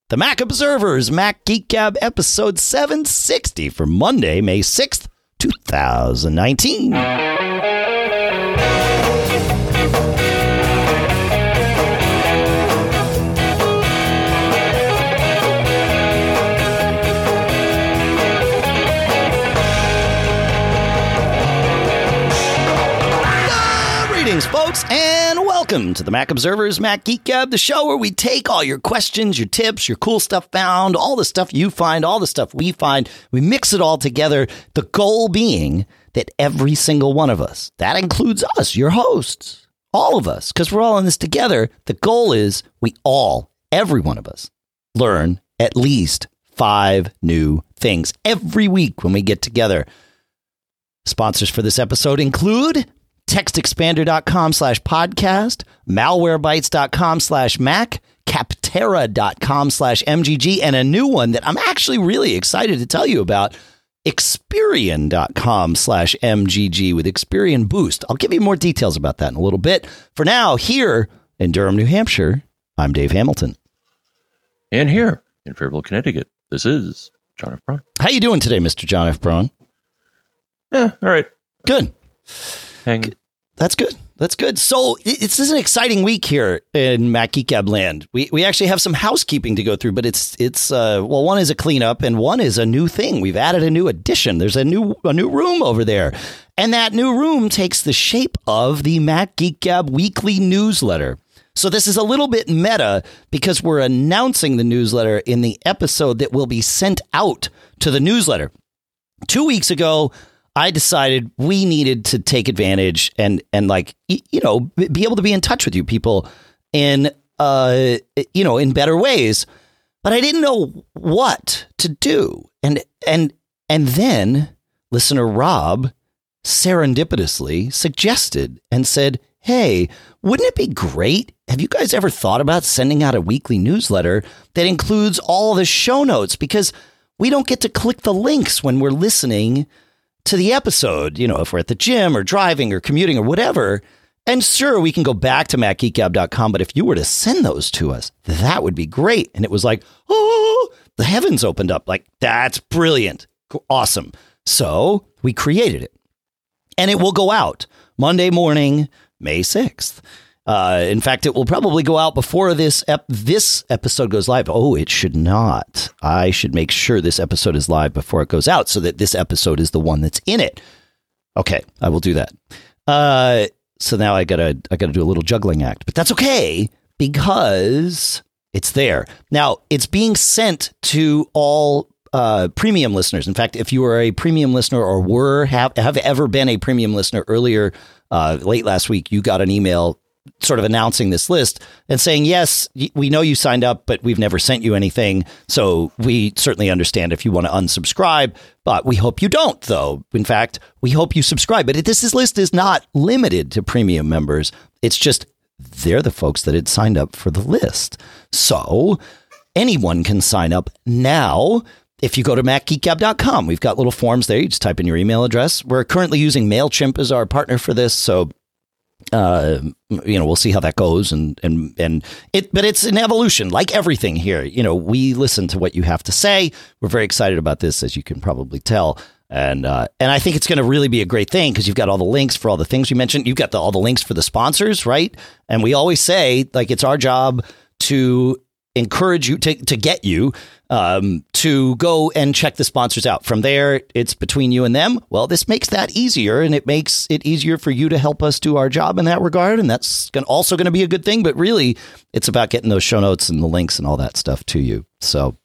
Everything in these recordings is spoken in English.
The Mac Observers Mac Geek Gab episode 760 for Monday, May 6th, 2019. Greetings, folks, and welcome to the Mac Observers Mac Geek Gab, the show where we take all your questions, your tips, your cool stuff found, all the stuff you find, all the stuff we find. We mix it all together, the goal being that every single one of us, that includes us, your hosts, all of us, because we're all in this together, the goal is every one of us, learn at least 5 new things every week when we get together. Sponsors for this episode include TextExpander.com/podcast, Malwarebytes.com/Mac, Capterra.com/MGG, and a new one that I'm actually really excited to tell you about, Experian.com/MGG with Experian Boost. I'll give you more details about that in a little bit. For now, here in Durham, New Hampshire, I'm Dave Hamilton. And here in Fairfield, Connecticut, this is John F. Braun. How you doing today, Mr. John F. Braun? Yeah, all right. Good. Hanging. That's good. That's good. So this is an exciting week here in Mac Geek Gab land. We actually have some housekeeping to go through, but it's one is a cleanup and one is a new thing. We've added a new addition. There's a new room over there, and that new room takes the shape of the Mac Geek Gab weekly newsletter. So this is a little bit meta because we're announcing the newsletter in the episode that will be sent out to the newsletter. 2 weeks ago, I decided we needed to take advantage and be able to be in touch with you people in better ways, but I didn't know what to do. And then listener Rob serendipitously suggested and said, hey, wouldn't it be great? Have you guys ever thought about sending out a weekly newsletter that includes all the show notes? Because we don't get to click the links when we're listening to the episode, if we're at the gym or driving or commuting or whatever. And sure, we can go back to MacGeekGab.com, but if you were to send those to us, that would be great. And it was like, oh, the heavens opened up. Like, that's brilliant. Awesome. So we created it. And it will go out Monday morning, May 6th. In fact, it will probably go out before this episode goes live. Oh, it should not. I should make sure this episode is live before it goes out so that this episode is the one that's in it. Okay, I will do that. So now I gotta do a little juggling act, but that's okay because it's there. Now, it's being sent to all premium listeners. In fact, if you are a premium listener or have ever been a premium listener earlier, late last week, you got an email sort of announcing this list and saying, yes, we know you signed up, but we've never sent you anything. So we certainly understand if you want to unsubscribe, but we hope you don't, though. In fact, we hope you subscribe. But this list is not limited to premium members. It's just they're the folks that had signed up for the list. So anyone can sign up now. If you go to MacGeekGab.com, we've got little forms there. You just type in your email address. We're currently using MailChimp as our partner for this. So we'll see how that goes but it's an evolution like everything here. We listen to what you have to say. We're very excited about this, as you can probably tell. And I think it's going to really be a great thing because you've got all the links for all the things you mentioned. You've got all the links for the sponsors, right? And we always say, it's our job to encourage you to get you to go and check the sponsors out. From there, it's between you and them. Well, this makes that easier, and it makes it easier for you to help us do our job in that regard. And that's also going to be a good thing. But really, it's about getting those show notes and the links and all that stuff to you. So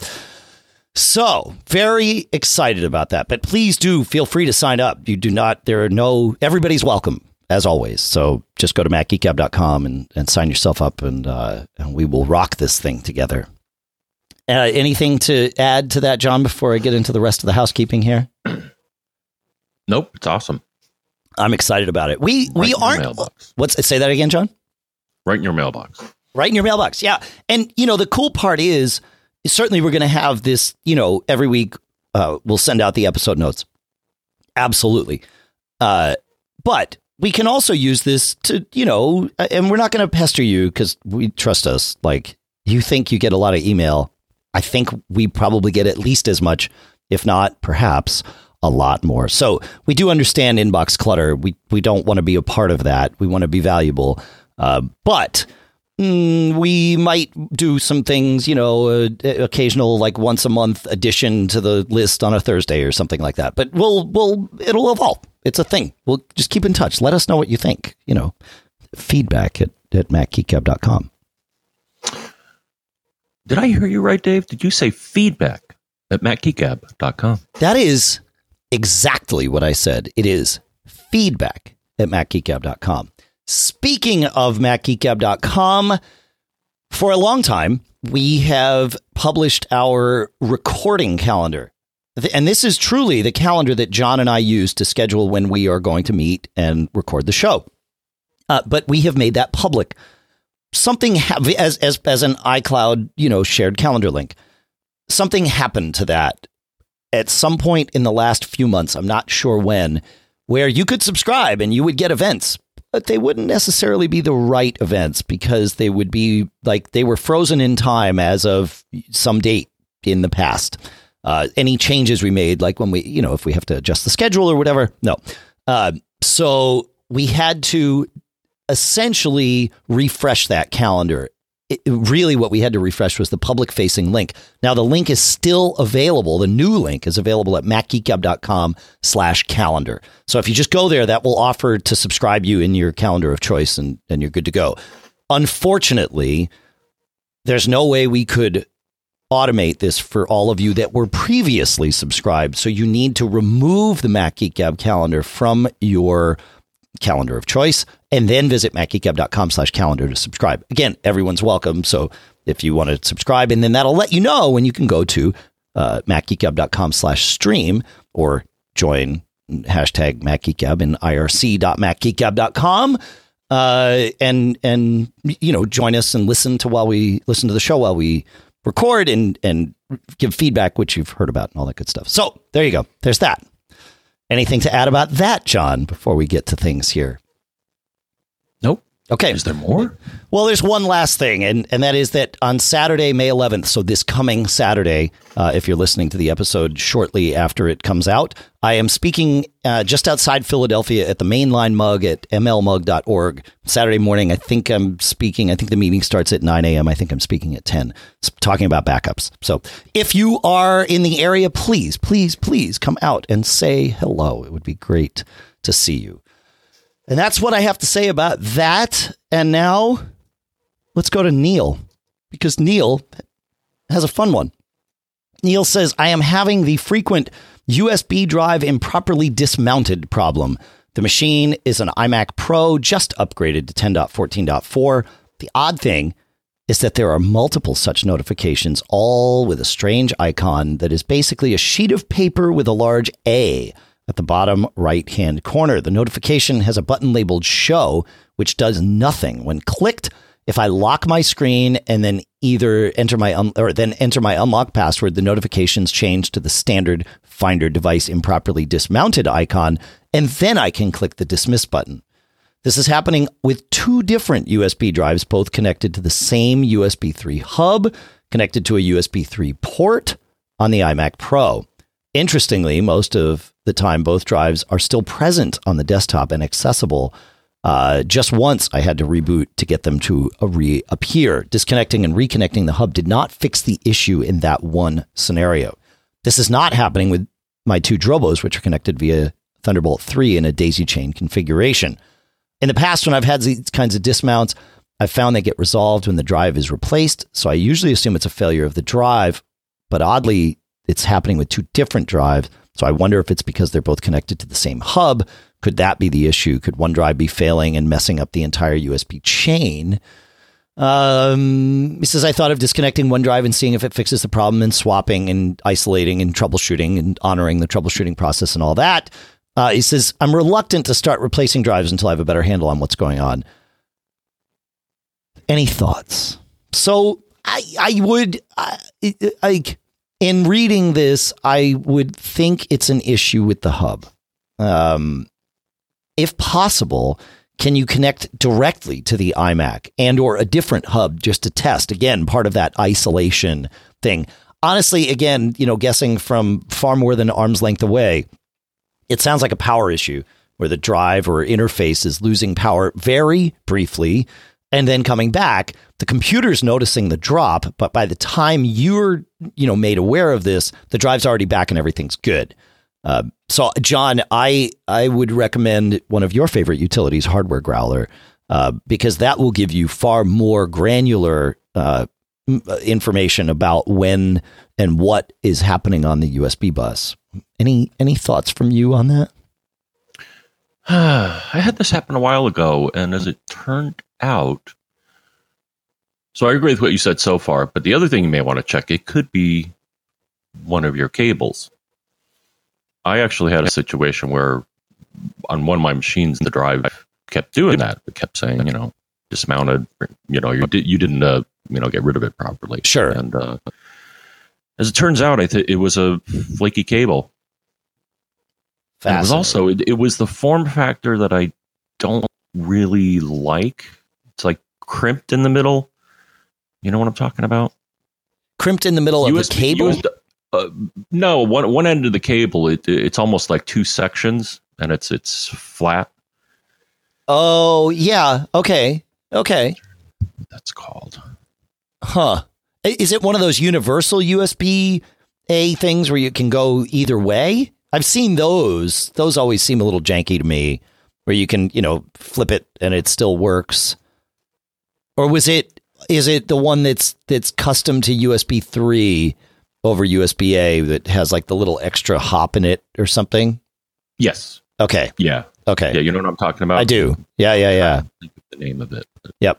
very excited about that. But please do feel free to sign up. Everybody's welcome, as always. So just go to MacGeekGab.com and sign yourself up, and we will rock this thing together. Anything to add to that, John, before I get into the rest of the housekeeping here? Nope, it's awesome. I'm excited about it. We aren't. Say that again, John? Right in your mailbox. Right in your mailbox, yeah. And, the cool part is certainly we're going to have this, every week we'll send out the episode notes. Absolutely. But we can also use this to, and we're not going to pester you because we trust us. Like, you think you get a lot of email. I think we probably get at least as much, if not perhaps a lot more. So we do understand inbox clutter. We don't want to be a part of that. We want to be valuable. But we might do some things, occasional, like once a month addition to the list on a Thursday or something like that. But it'll evolve. It's a thing. We'll just keep in touch. Let us know what you think. Feedback at macgeekgab.com. Did I hear you right, Dave? Did you say feedback at macgeekgab.com? That is exactly what I said. It is feedback at macgeekgab.com. Speaking of macgeekgab.com, for a long time, we have published our recording calendar. And this is truly the calendar that John and I use to schedule when we are going to meet and record the show. But we have made that public. Something as an iCloud, shared calendar link. Something happened to that at some point in the last few months. I'm not sure when, where you could subscribe and you would get events, but they wouldn't necessarily be the right events because they would be like they were frozen in time as of some date in the past. Any changes we made, like when we, if we have to adjust the schedule or whatever. No. So we had to essentially refresh that calendar. Really what we had to refresh was the public facing link. Now the link is still available. The new link is available at macgeekgab.com/calendar. So if you just go there, that will offer to subscribe you in your calendar of choice and you're good to go. Unfortunately, there's no way we could automate this for all of you that were previously subscribed. So you need to remove the MacGeekGab calendar from your calendar of choice and then visit macgeekgab.com/calendar to subscribe. Again, everyone's welcome. So if you want to subscribe, and then that'll let you know when you can go to macgeekgab.com/stream or join hashtag MacGeekGab in irc.macgeekgab.com and join us and listen to the show while we record and give feedback, which you've heard about and all that good stuff. So there you go. There's that. Anything to add about that, John, before we get to things here? Nope. Okay. Is there more? Well, there's one last thing, and that is that on Saturday, May 11th, so this coming Saturday, if you're listening to the episode shortly after it comes out, I am speaking just outside Philadelphia at the Mainline Mug at mlmug.org. Saturday morning, I think the meeting starts at 9 a.m. I think I'm speaking at 10, talking about backups. So if you are in the area, please, please, please come out and say hello. It would be great to see you. And that's what I have to say about that. And now let's go to Neil, because Neil has a fun one. Neil says, I am having the frequent USB drive improperly dismounted problem. The machine is an iMac Pro, just upgraded to 10.14.4. The odd thing is that there are multiple such notifications, all with a strange icon that is basically a sheet of paper with a large A at the bottom right-hand corner. The notification has a button labeled Show, which does nothing. When clicked, if I lock my screen and then either enter my unlock password, the notifications change to the standard Finder device improperly dismounted icon, and then I can click the dismiss button. This is happening with two different USB drives, both connected to the same USB 3 hub, connected to a USB 3 port on the iMac Pro. Interestingly, most of the time, both drives are still present on the desktop and accessible. Just once I had to reboot to get them to reappear. Disconnecting and reconnecting the hub did not fix the issue in that one scenario. This is not happening with my two Drobos, which are connected via Thunderbolt 3 in a daisy chain configuration. In the past, when I've had these kinds of dismounts, I've found they get resolved when the drive is replaced. So I usually assume it's a failure of the drive, but oddly, it's happening with two different drives. So I wonder if it's because they're both connected to the same hub. Could that be the issue? Could one drive be failing and messing up the entire USB chain? He says, I thought of disconnecting one drive and seeing if it fixes the problem and swapping and isolating and troubleshooting and honoring the troubleshooting process and all that. He says, I'm reluctant to start replacing drives until I have a better handle on what's going on. Any thoughts? So in reading this, I would think it's an issue with the hub. If possible, can you connect directly to the iMac and or a different hub just to test? Again, part of that isolation thing. honestly, again, guessing from far more than arm's length away, it sounds like a power issue where the drive or interface is losing power very briefly and then coming back. The computer's noticing the drop, but by the time you're, made aware of this, the drive's already back and everything's good. So, John, I would recommend one of your favorite utilities, Hardware Growler, because that will give you far more granular information about when and what is happening on the USB bus. Any thoughts from you on that? I had this happen a while ago, and as it turned out, so I agree with what you said so far, but the other thing you may want to check, it could be one of your cables. I actually had a situation where on one of my machines, the drive kept doing that. It kept saying, dismounted, you didn't, get rid of it properly. Sure. And as it turns out, it was a flaky cable. And it was also, it was the form factor that I don't really like. It's like crimped in the middle. You know what I'm talking about? Crimped in the middle of the cable? No, one end of the cable, it's almost like two sections, and it's flat. Oh, yeah. Okay. That's called. Huh. Is it one of those universal USB-A things where you can go either way? I've seen those. Those always seem a little janky to me, where you can, flip it and it still works. Or is it the one that's custom to USB 3 over USB-A that has like the little extra hop in it or something? Yes. Okay. Yeah. Okay. Yeah, you know what I'm talking about? I do. Yeah. I think the name of it. Yep.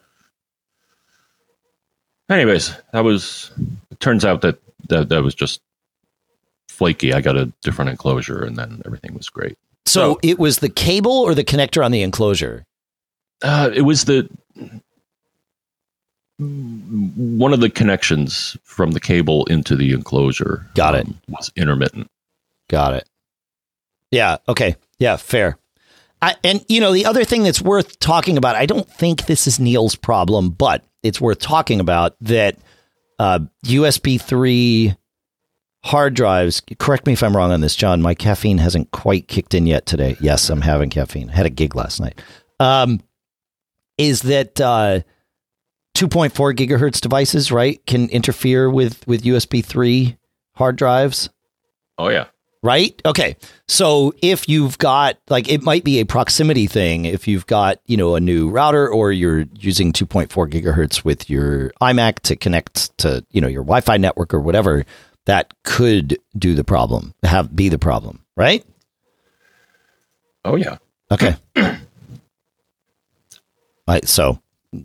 Anyways, it turns out that was just flaky. I got a different enclosure, and then everything was great. So it was the cable or the connector on the enclosure? It was one of the connections from the cable into the enclosure. Got it. Was intermittent. Got it. Yeah. Okay. Yeah. Fair. And the other thing that's worth talking about, I don't think this is Neil's problem, but it's worth talking about that USB 3 hard drives. Correct me if I'm wrong on this, John. My caffeine hasn't quite kicked in yet today. Yes, I'm having caffeine. Had a gig last night. Is that 2.4 gigahertz devices, right, can interfere with USB 3 hard drives? Oh, yeah. Right? Okay. So if you've got, like, it might be a proximity thing. If you've got, a new router, or you're using 2.4 gigahertz with your iMac to connect to, your Wi-Fi network or whatever, that could be the problem, right? Oh, yeah. Okay. Right. So,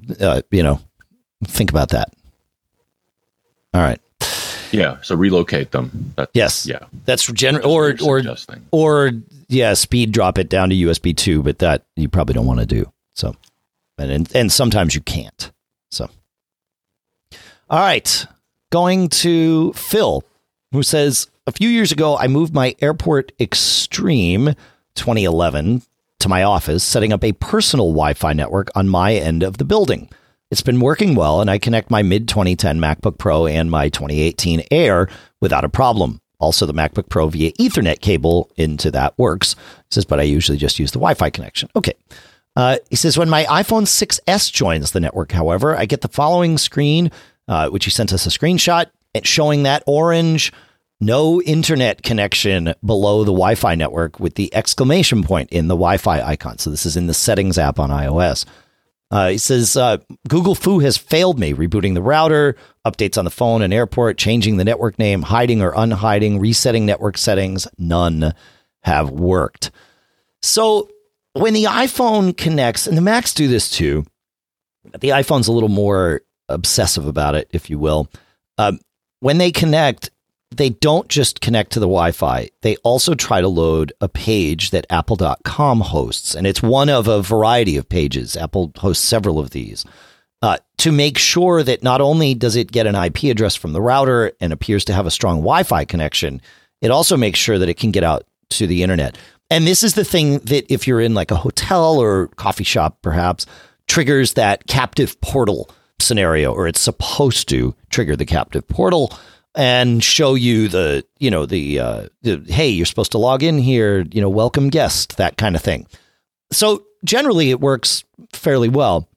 think about that. All right. Yeah. So relocate them. Yes. Yeah. That's general, or speed drop it down to USB 2, but that you probably don't want to do. So, and sometimes you can't. So, all right. Going to Phil, who says, a few years ago, I moved my Airport Extreme 2011 to my office, setting up a personal Wi-Fi network on my end of the building. It's been working well, and I connect my mid-2010 MacBook Pro and my 2018 Air without a problem. Also, the MacBook Pro via Ethernet cable into that works. He says, but I usually just use the Wi-Fi connection. Okay. He says, when my iPhone 6S joins the network, however, I get the following screen, which he sent us a screenshot, showing that orange no internet connection below the Wi-Fi network with the exclamation point in the Wi-Fi icon. So this is in the settings app on iOS. He says, Google Foo has failed me, rebooting the router, updates on the phone and Airport, changing the network name, hiding or unhiding, resetting network settings. None have worked. So when the iPhone connects, and the Macs do this too, but the iPhone's a little more obsessive about it, if you will. When they connect, they don't just connect to the Wi-Fi. They also try to load a page that Apple.com hosts. And it's one of a variety of pages. Apple hosts several of these to make sure that not only does it get an IP address from the router and appears to have a strong Wi-Fi connection, it also makes sure that it can get out to the internet. And this is the thing that if you're in like a hotel or coffee shop, perhaps, triggers that captive portal scenario, or it's supposed to trigger the captive portal. and show you the hey, you're supposed to log in here, welcome guest, that kind of thing. So generally it works fairly well.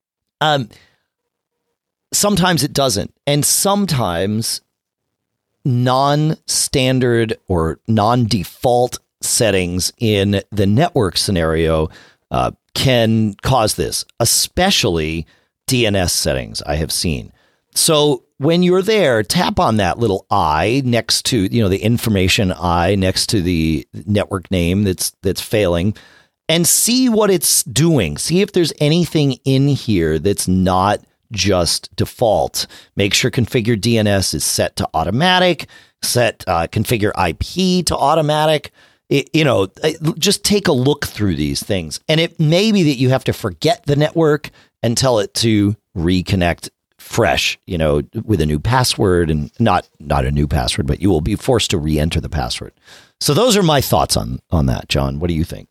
Sometimes it doesn't. And sometimes non-standard or non-default settings in the network scenario can cause this, especially DNS settings I have seen. So when you're there, tap on that little I next to, the information I next to the network name that's failing, and see what it's doing. See if there's anything in here that's not just default. Make sure configure DNS is set to automatic, configure IP to automatic. Just take a look through these things. And it may be that you have to forget the network and tell it to reconnect fresh, with a new password, and not a new password, but you will be forced to re-enter the password. So those are my thoughts on that, John. What do you think?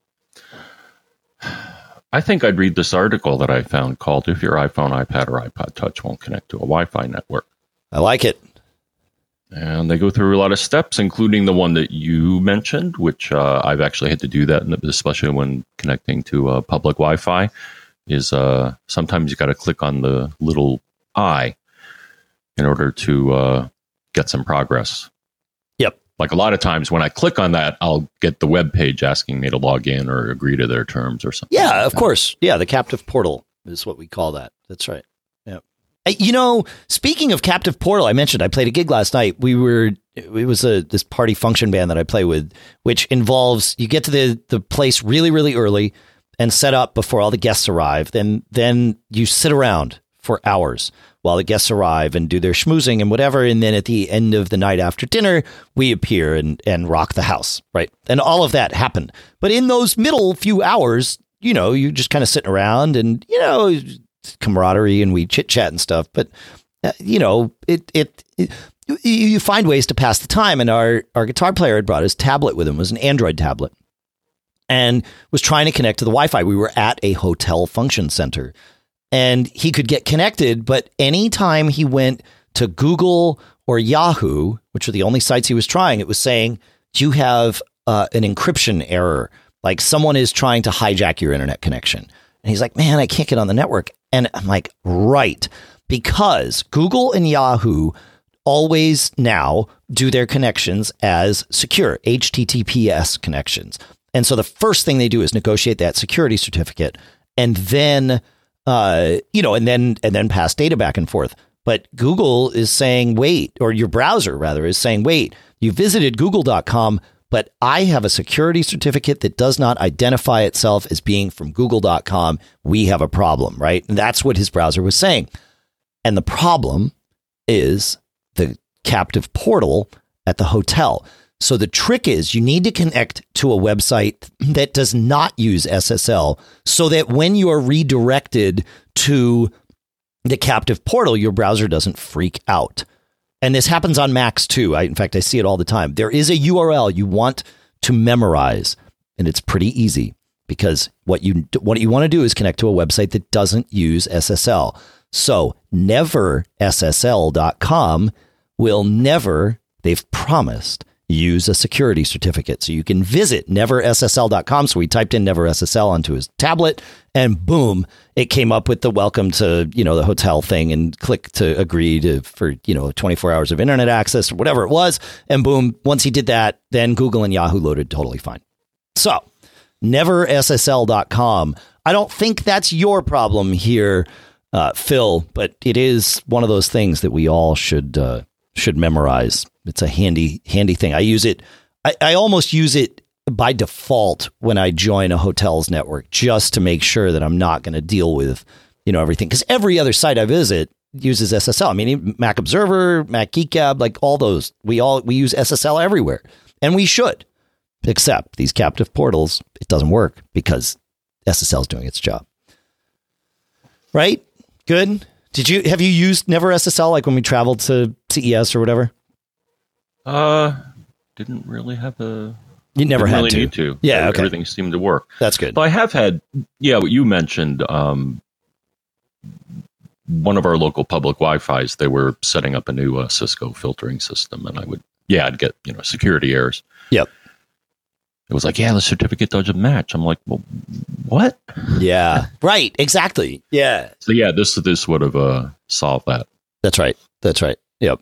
I think I'd read this article that I found called "If Your iPhone, iPad, or iPod Touch Won't Connect to a Wi-Fi Network." I like it. And they go through a lot of steps, including the one that you mentioned, which I've actually had to do that, especially when connecting to public Wi-Fi, is sometimes you got to click on the little I in order to get some progress. Yep. Like a lot of times when I click on that, I'll get the web page asking me to log in or agree to their terms or something. Yeah, of course. Yeah, the captive portal is what we call that. That's right. Yeah. Speaking of captive portal, I mentioned I played a gig last night. It was this party function band that I play with, which involves you get to the place really, really early and set up before all the guests arrive. Then you sit around for hours while the guests arrive and do their schmoozing and whatever. And then at the end of the night after dinner, we appear and rock the house. Right. And all of that happened. But in those middle few hours, you just kind of sitting around and, camaraderie, and we chit chat and stuff. But, you find ways to pass the time. And our guitar player had brought his tablet with him. It was an Android tablet, and was trying to connect to the Wi-Fi. We were at a hotel function center, and he could get connected. But anytime he went to Google or Yahoo, which are the only sites he was trying, it was saying, you have an encryption error. Like someone is trying to hijack your internet connection. And he's like, man, I can't get on the network. And I'm like, right. Because Google and Yahoo always now do their connections as secure, HTTPS connections. And so the first thing they do is negotiate that security certificate, and then, and then pass data back and forth. But Google is saying, wait, or your browser rather is saying, wait, you visited google.com, but I have a security certificate that does not identify itself as being from google.com. We have a problem, right? And that's what his browser was saying. And the problem is the captive portal at the hotel. So the trick is you need to connect to a website that does not use SSL, so that when you are redirected to the captive portal, your browser doesn't freak out. And this happens on Macs too. In fact, I see it all the time. There is a URL you want to memorize, and it's pretty easy, because what you want to do is connect to a website that doesn't use SSL. So neverssl.com will never, they've promised, use a security certificate. So you can visit neverssl.com. So we typed in neverssl onto his tablet, and boom, it came up with the welcome to, the hotel thing, and click to agree for 24 hours of internet access or whatever it was. And boom, once he did that, then Google and Yahoo loaded totally fine. So neverssl.com. I don't think that's your problem here, Phil, but it is one of those things that we all should memorize. It's a handy thing. I use it. I almost use it by default when I join a hotel's network, just to make sure that I'm not going to deal with, everything. Because every other site I visit uses SSL. I mean, Mac Observer, Mac Geek Gab, like all those, we use SSL everywhere, and we should. Except these captive portals, it doesn't work because SSL is doing its job. Right? Good. Have you used Never SSL, like when we traveled to CES or whatever? Didn't really have a. You never had really to. Need to. Yeah, okay. Everything seemed to work. That's good. But I have had, what you mentioned, one of our local public Wi-Fi's, they were setting up a new Cisco filtering system, and I'd get security errors. Yep. It was like, the certificate doesn't match. I'm like, well, what? Yeah. Right. Exactly. Yeah. So this would have solved that. That's right. Yep.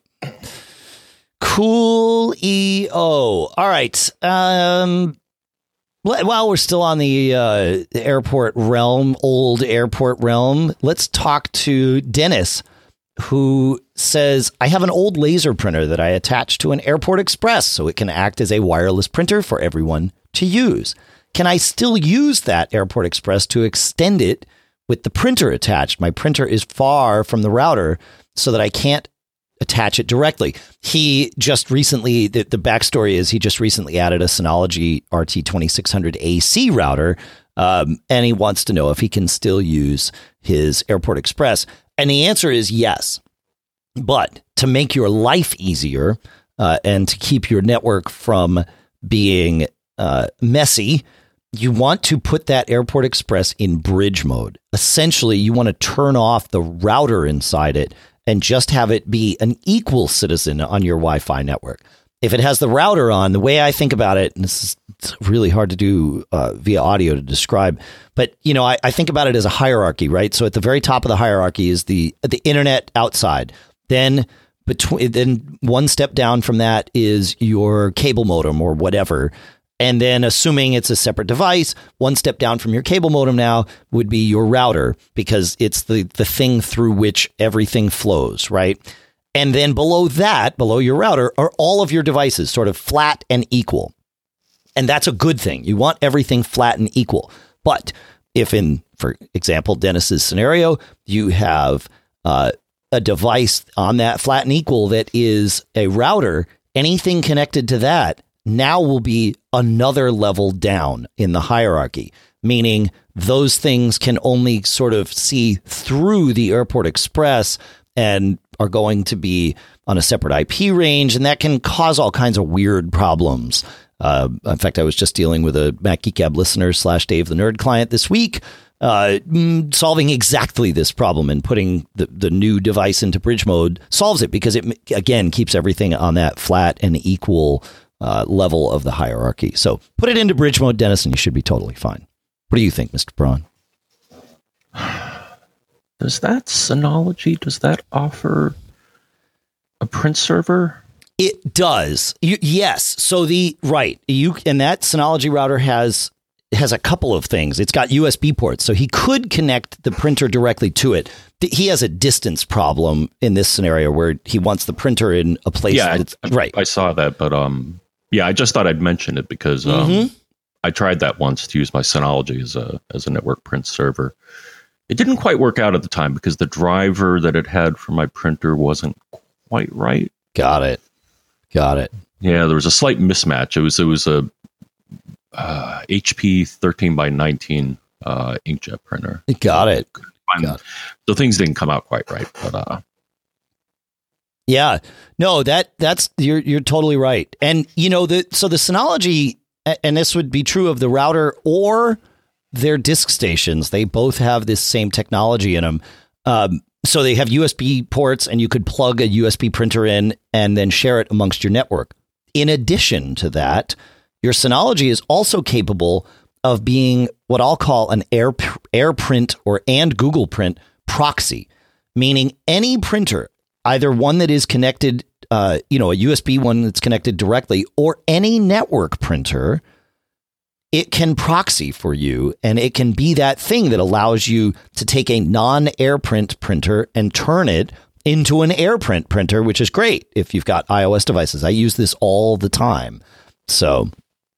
Cool. All right. While we're still on the airport realm, old airport realm, let's talk to Dennis, who says, I have an old laser printer that I attached to an Airport Express so it can act as a wireless printer for everyone to use. Can I still use that Airport Express to extend it with the printer attached? My printer is far from the router so that I can't attach it directly. He just recently, the backstory is he just recently added a Synology RT2600 AC router, and he wants to know if he can still use his Airport Express. And the answer is yes. But to make your life easier and to keep your network from being messy, you want to put that Airport Express in bridge mode. Essentially, you want to turn off the router inside it and just have it be an equal citizen on your Wi-Fi network. If it has the router on, the way I think about it, and it's really hard to do via audio to describe, but I think about it as a hierarchy, right? So at the very top of the hierarchy is the internet outside. Then one step down from that is your cable modem or whatever. And then assuming it's a separate device, one step down from your cable modem now would be your router, because it's the thing through which everything flows, right? And then below that, below your router, are all of your devices sort of flat and equal. And that's a good thing. You want everything flat and equal. But if for example, Dennis's scenario, you have a device on that flat and equal that is a router, anything connected to that now will be another level down in the hierarchy, meaning those things can only sort of see through the Airport Express and are going to be on a separate IP range, and that can cause all kinds of weird problems. In fact, I was just dealing with a Mac Geek Gab listener / Dave the Nerd client this week, solving exactly this problem, and putting the new device into bridge mode solves it, because it, again, keeps everything on that flat and equal level of the hierarchy. So put it into bridge mode, Dennis, and you should be totally fine. What do you think, Mr. Braun? Does that Synology, does that offer a print server? It does. Yes. So and that Synology router has a couple of things. It's got USB ports, so he could connect the printer directly to it. He has a distance problem in this scenario where he wants the printer in a place. Yeah, right. I saw that, but I just thought I'd mention it because I tried that once to use my Synology as a network print server. It didn't quite work out at the time because the driver that it had for my printer wasn't quite right. Got it. Yeah, there was a slight mismatch. It was a HP 13x19 inkjet printer. Got it. So things didn't come out quite right, but yeah, no, that's you're totally right. And the Synology, and this would be true of the router or their disk stations. They both have this same technology in them. So they have USB ports, and you could plug a USB printer in and then share it amongst your network. In addition to that, your Synology is also capable of being what I'll call an AirPrint and Google Print proxy, meaning any printer, either one that is connected, a USB one that's connected directly, or any network printer, it can proxy for you, and it can be that thing that allows you to take a non-AirPrint printer and turn it into an AirPrint printer, which is great if you've got iOS devices. I use this all the time. So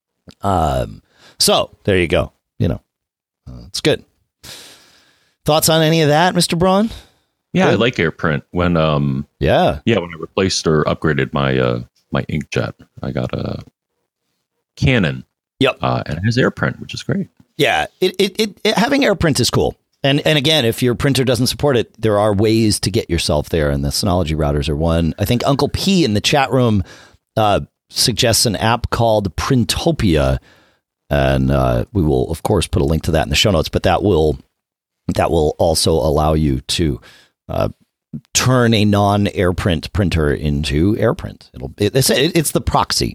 there you go. It's good. Thoughts on any of that, Mr. Braun? Yeah, Good. I like AirPrint. When when I replaced or upgraded my my inkjet, I got a Canon. Yep. And it has AirPrint, which is great. Yeah, it having AirPrint is cool. And again, if your printer doesn't support it, there are ways to get yourself there, and the Synology routers are one. I think Uncle P in the chat room suggests an app called Printopia, and we will, of course, put a link to that in the show notes. But that will also allow you to turn a non-AirPrint printer into AirPrint. It's the proxy.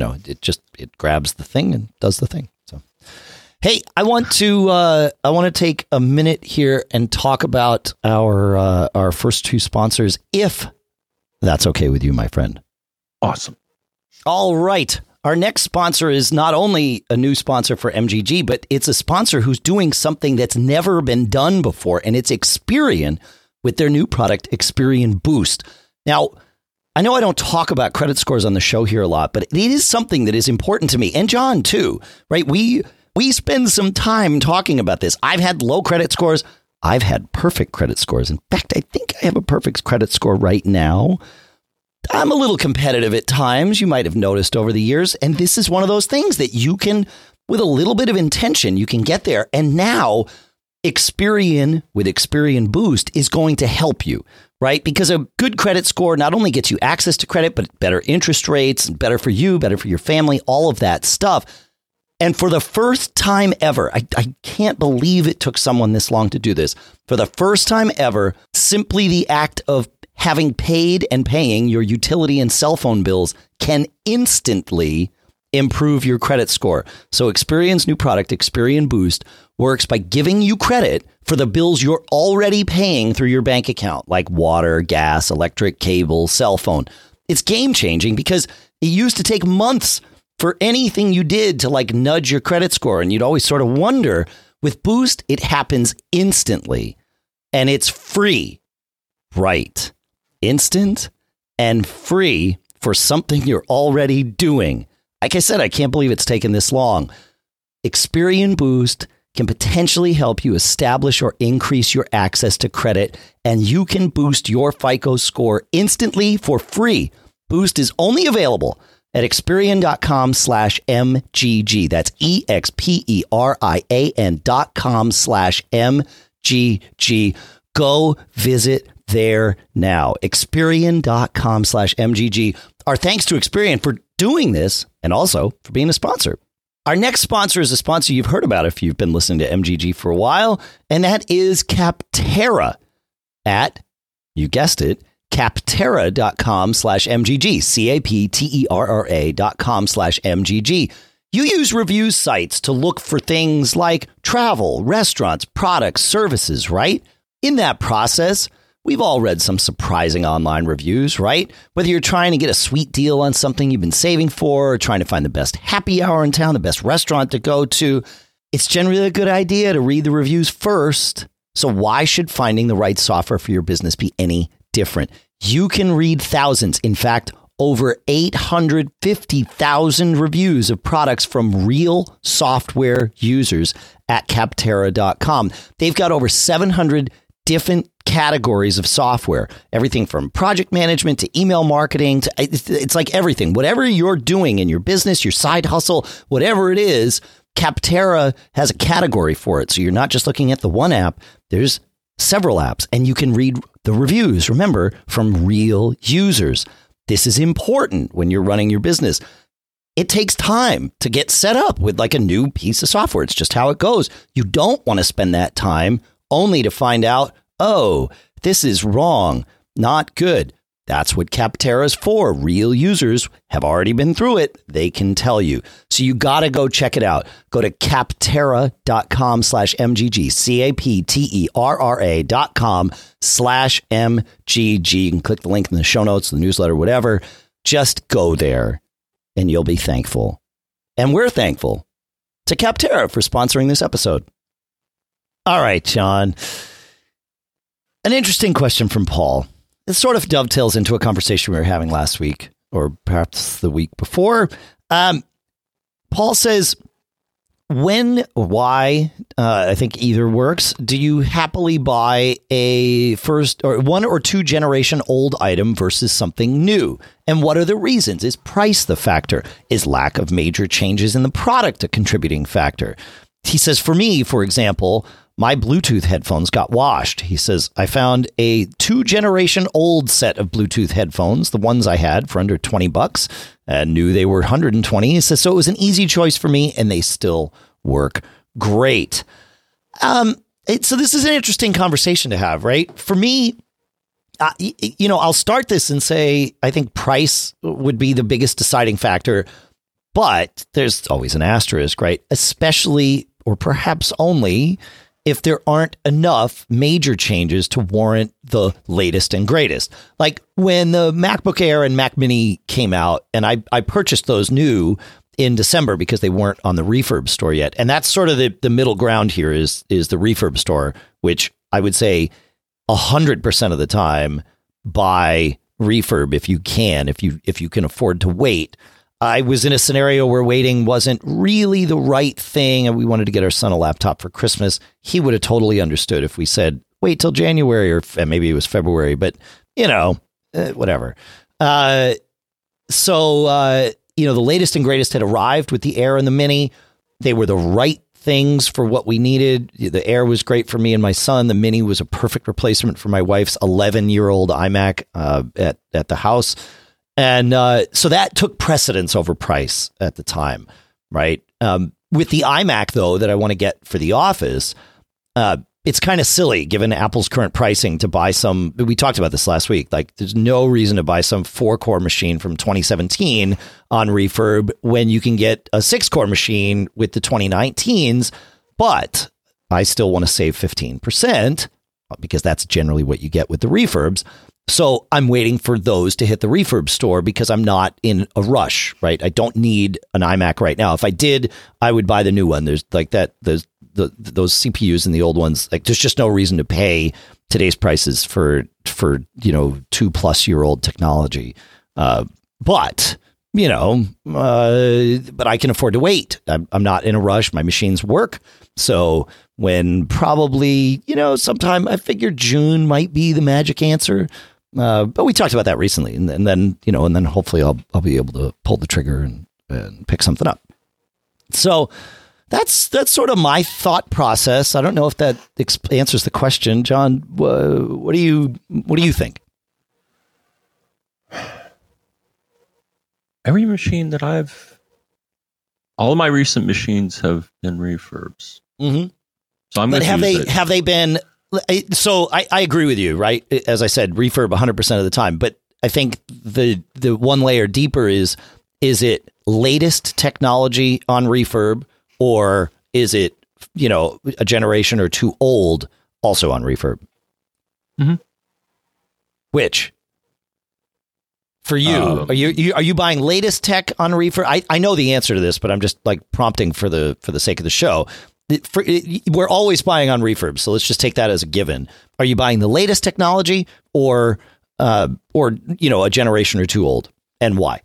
It grabs the thing and does the thing. So, hey, I want to take a minute here and talk about our first two sponsors, if that's okay with you, my friend. Awesome. All right. Our next sponsor is not only a new sponsor for MGG, but it's a sponsor who's doing something that's never been done before, and it's Experian with their new product, Experian Boost. Now, I know I don't talk about credit scores on the show here a lot, but it is something that is important to me, and John too, right? We spend some time talking about this. I've had low credit scores. I've had perfect credit scores. In fact, I think I have a perfect credit score right now. I'm a little competitive at times, you might have noticed over the years, and this is one of those things that you can, with a little bit of intention, you can get there. And now Experian with Experian Boost is going to help you, right? Because a good credit score not only gets you access to credit, but better interest rates, better for you, better for your family, all of that stuff. And for the first time ever, I can't believe it took someone this long to do this. For the first time ever, simply the act of having paid and paying your utility and cell phone bills can instantly improve your credit score. So Experian's new product, Experian Boost, works by giving you credit for the bills you're already paying through your bank account, like water, gas, electric, cable, cell phone. It's game changing because it used to take months for anything you did to nudge your credit score. And you'd always sort of wonder. With Boost, it happens instantly and it's free. Right. Instant and free for something you're already doing. Like I said, I can't believe it's taken this long. Experian Boost can potentially help you establish or increase your access to credit, and you can boost your FICO score instantly for free. Boost is only available at Experian.com/MGG. That's Experian.com/MGG. Go visit there now. Experian.com/MGG. Our thanks to Experian for doing this and also for being a sponsor. Our next sponsor is a sponsor you've heard about if you've been listening to MGG for a while, and that is Capterra at, you guessed it, Capterra.com/MGG. Capterra.com/MGG. You use review sites to look for things like travel, restaurants, products, services, right? In that process, we've all read some surprising online reviews, right? Whether you're trying to get a sweet deal on something you've been saving for, or trying to find the best happy hour in town, the best restaurant to go to, it's generally a good idea to read the reviews first. So why should finding the right software for your business be any different? You can read thousands, in fact, over 850,000 reviews of products from real software users at Capterra.com. They've got over 700 different categories of software, everything from project management to email marketing to it's like everything. Whatever you're doing in your business, your side hustle, whatever it is, Capterra has a category for it. So you're not just looking at the one app, there's several apps, and you can read the reviews, remember, from real users. This is important when you're running your business. It takes time to get set up with a new piece of software. It's just how it goes. You don't want to spend that time only to find out, oh, this is wrong, not good. That's what Capterra is for. Real users have already been through it. They can tell you. So you got to go check it out. Go to Capterra.com/MGG, Capterra.com/MGG. You can click the link in the show notes, the newsletter, whatever. Just go there and you'll be thankful. And we're thankful to Capterra for sponsoring this episode. All right, John. An interesting question from Paul. It sort of dovetails into a conversation we were having last week, or perhaps the week before. Paul says, when, why, I think either works, do you happily buy a first or 1 or 2 generation old item versus something new? And what are the reasons? Is price the factor? Is lack of major changes in the product a contributing factor? He says, for me, for example, my Bluetooth headphones got washed. He says, I found a 2-generation old set of Bluetooth headphones, the ones I had for under $20, and knew they were 120. He says, so it was an easy choice for me, and they still work great. So this is an interesting conversation to have, right? For me, I'll start this and say I think price would be the biggest deciding factor, but there's always an asterisk, right? Especially, or perhaps only, if there aren't enough major changes to warrant the latest and greatest. Like when the MacBook Air and Mac Mini came out, and I purchased those new in December because they weren't on the refurb store yet. And that's sort of the middle ground here is the refurb store, which I would say 100% of the time buy refurb if you can afford to wait. I was in a scenario where waiting wasn't really the right thing, and we wanted to get our son a laptop for Christmas. He would have totally understood if we said, wait till January, or maybe it was February, but whatever. The latest and greatest had arrived with the Air and the Mini. They were the right things for what we needed. The Air was great for me and my son. The Mini was a perfect replacement for my wife's 11-year-old iMac at the house. And so that took precedence over price at the time, right? With the iMac, though, that I want to get for the office, it's kind of silly, given Apple's current pricing, to buy some. We talked about this last week. Like, there's no reason to buy some 4-core machine from 2017 on refurb when you can get a 6-core machine with the 2019s. But I still want to save 15% because that's generally what you get with the refurbs. So I'm waiting for those to hit the refurb store because I'm not in a rush, right? I don't need an iMac right now. If I did, I would buy the new one. There's like that. There's those CPUs and the old ones. Like, there's just no reason to pay today's prices for 2+ year old technology. But I can afford to wait. I'm not in a rush. My machines work. So when probably, sometime I figured June might be the magic answer. But we talked about that recently, and then hopefully I'll be able to pull the trigger and pick something up. So that's sort of my thought process. I don't know if that answers the question, John. What do you think? Every machine that all of my recent machines have been refurbs. Mm-hmm. So I'm. But have they been? So I agree with you, right? As I said, refurb 100% of the time. But I think the one layer deeper is it latest technology on refurb, or is it, a generation or two old also on refurb? Mm-hmm. Which? For you, are you buying latest tech on refurb? I know the answer to this, but I'm just like prompting for the sake of the show. We're always buying on refurb, so let's just take that as a given. Are you buying the latest technology, or a generation or two old, and why?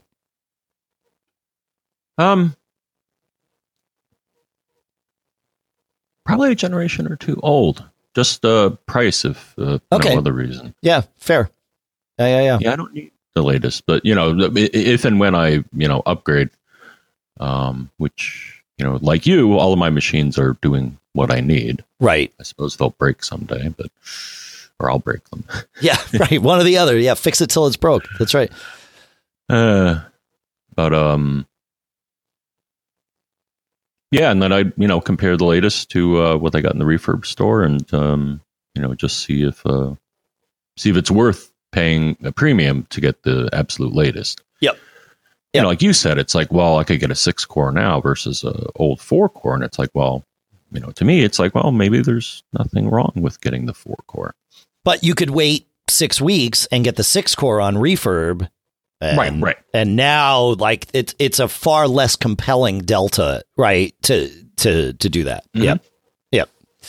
Probably a generation or two old. Just the price, if no other reason. Yeah, fair. Yeah. Yeah, I don't need the latest, but if and when I upgrade, which. Like you, all of my machines are doing what I need. Right. I suppose they'll break someday, or I'll break them. Yeah, right. One or the other. Yeah, fix it till it's broke. That's right. Yeah, and then I, compare the latest to what I got in the refurb store, and just see if it's worth paying a premium to get the absolute latest. Yep. Like you said, it's like, well, I could get a 6-core now versus a old 4-core. And it's like, well, to me, it's like, well, maybe there's nothing wrong with getting the 4-core. But you could wait 6 weeks and get the 6-core on refurb. Right. And now, like, it's a far less compelling delta, right, to do that. Mm-hmm. Yep.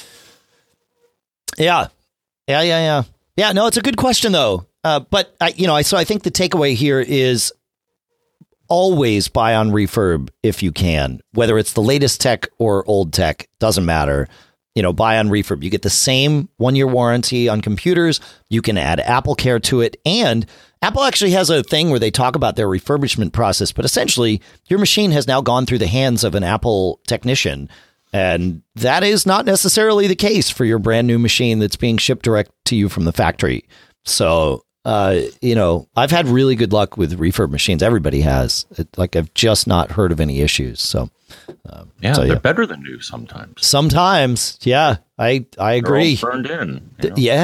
Yeah. Yeah, no, it's a good question, though. But, I think the takeaway here is always buy on refurb if you can, whether it's the latest tech or old tech, doesn't matter. Buy on refurb. You get the same 1-year warranty on computers. You can add Apple Care to it. And Apple actually has a thing where they talk about their refurbishment process, but essentially your machine has now gone through the hands of an Apple technician. And that is not necessarily the case for your brand new machine that's being shipped direct to you from the factory. So, I've had really good luck with refurb machines. Everybody has. I've just not heard of any issues. So, they're better than new sometimes. Sometimes, yeah, I agree. They're all burned in. Yeah,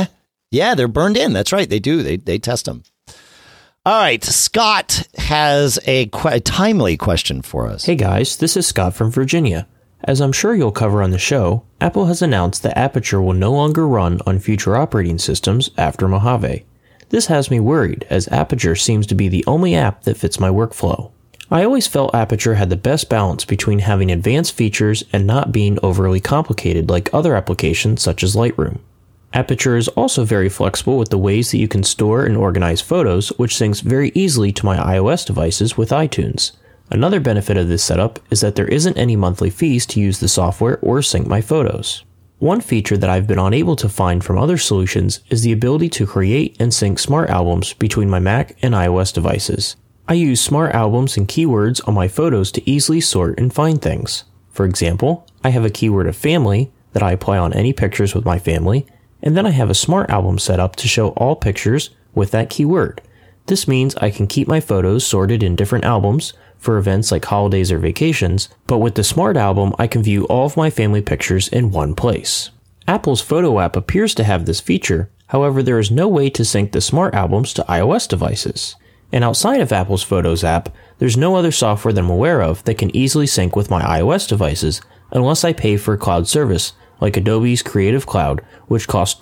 Yeah, they're burned in. That's right. They do. They test them. All right. Scott has a timely question for us. Hey guys, this is Scott from Virginia. As I'm sure you'll cover on the show, Apple has announced that Aperture will no longer run on future operating systems after Mojave. This has me worried, as Aperture seems to be the only app that fits my workflow. I always felt Aperture had the best balance between having advanced features and not being overly complicated like other applications such as Lightroom. Aperture is also very flexible with the ways that you can store and organize photos, which syncs very easily to my iOS devices with iTunes. Another benefit of this setup is that there isn't any monthly fees to use the software or sync my photos. One feature that I've been unable to find from other solutions is the ability to create and sync smart albums between my Mac and iOS devices. I use smart albums and keywords on my photos to easily sort and find things. For example, I have a keyword of family that I apply on any pictures with my family, and then I have a smart album set up to show all pictures with that keyword. This means I can keep my photos sorted in different albums for events like holidays or vacations, but with the smart album I can view all of my family pictures in one place. Apple's Photo app appears to have this feature, however there is no way to sync the smart albums to iOS devices. And outside of Apple's Photos app, there's no other software that I'm aware of that can easily sync with my iOS devices unless I pay for a cloud service like Adobe's Creative Cloud, which costs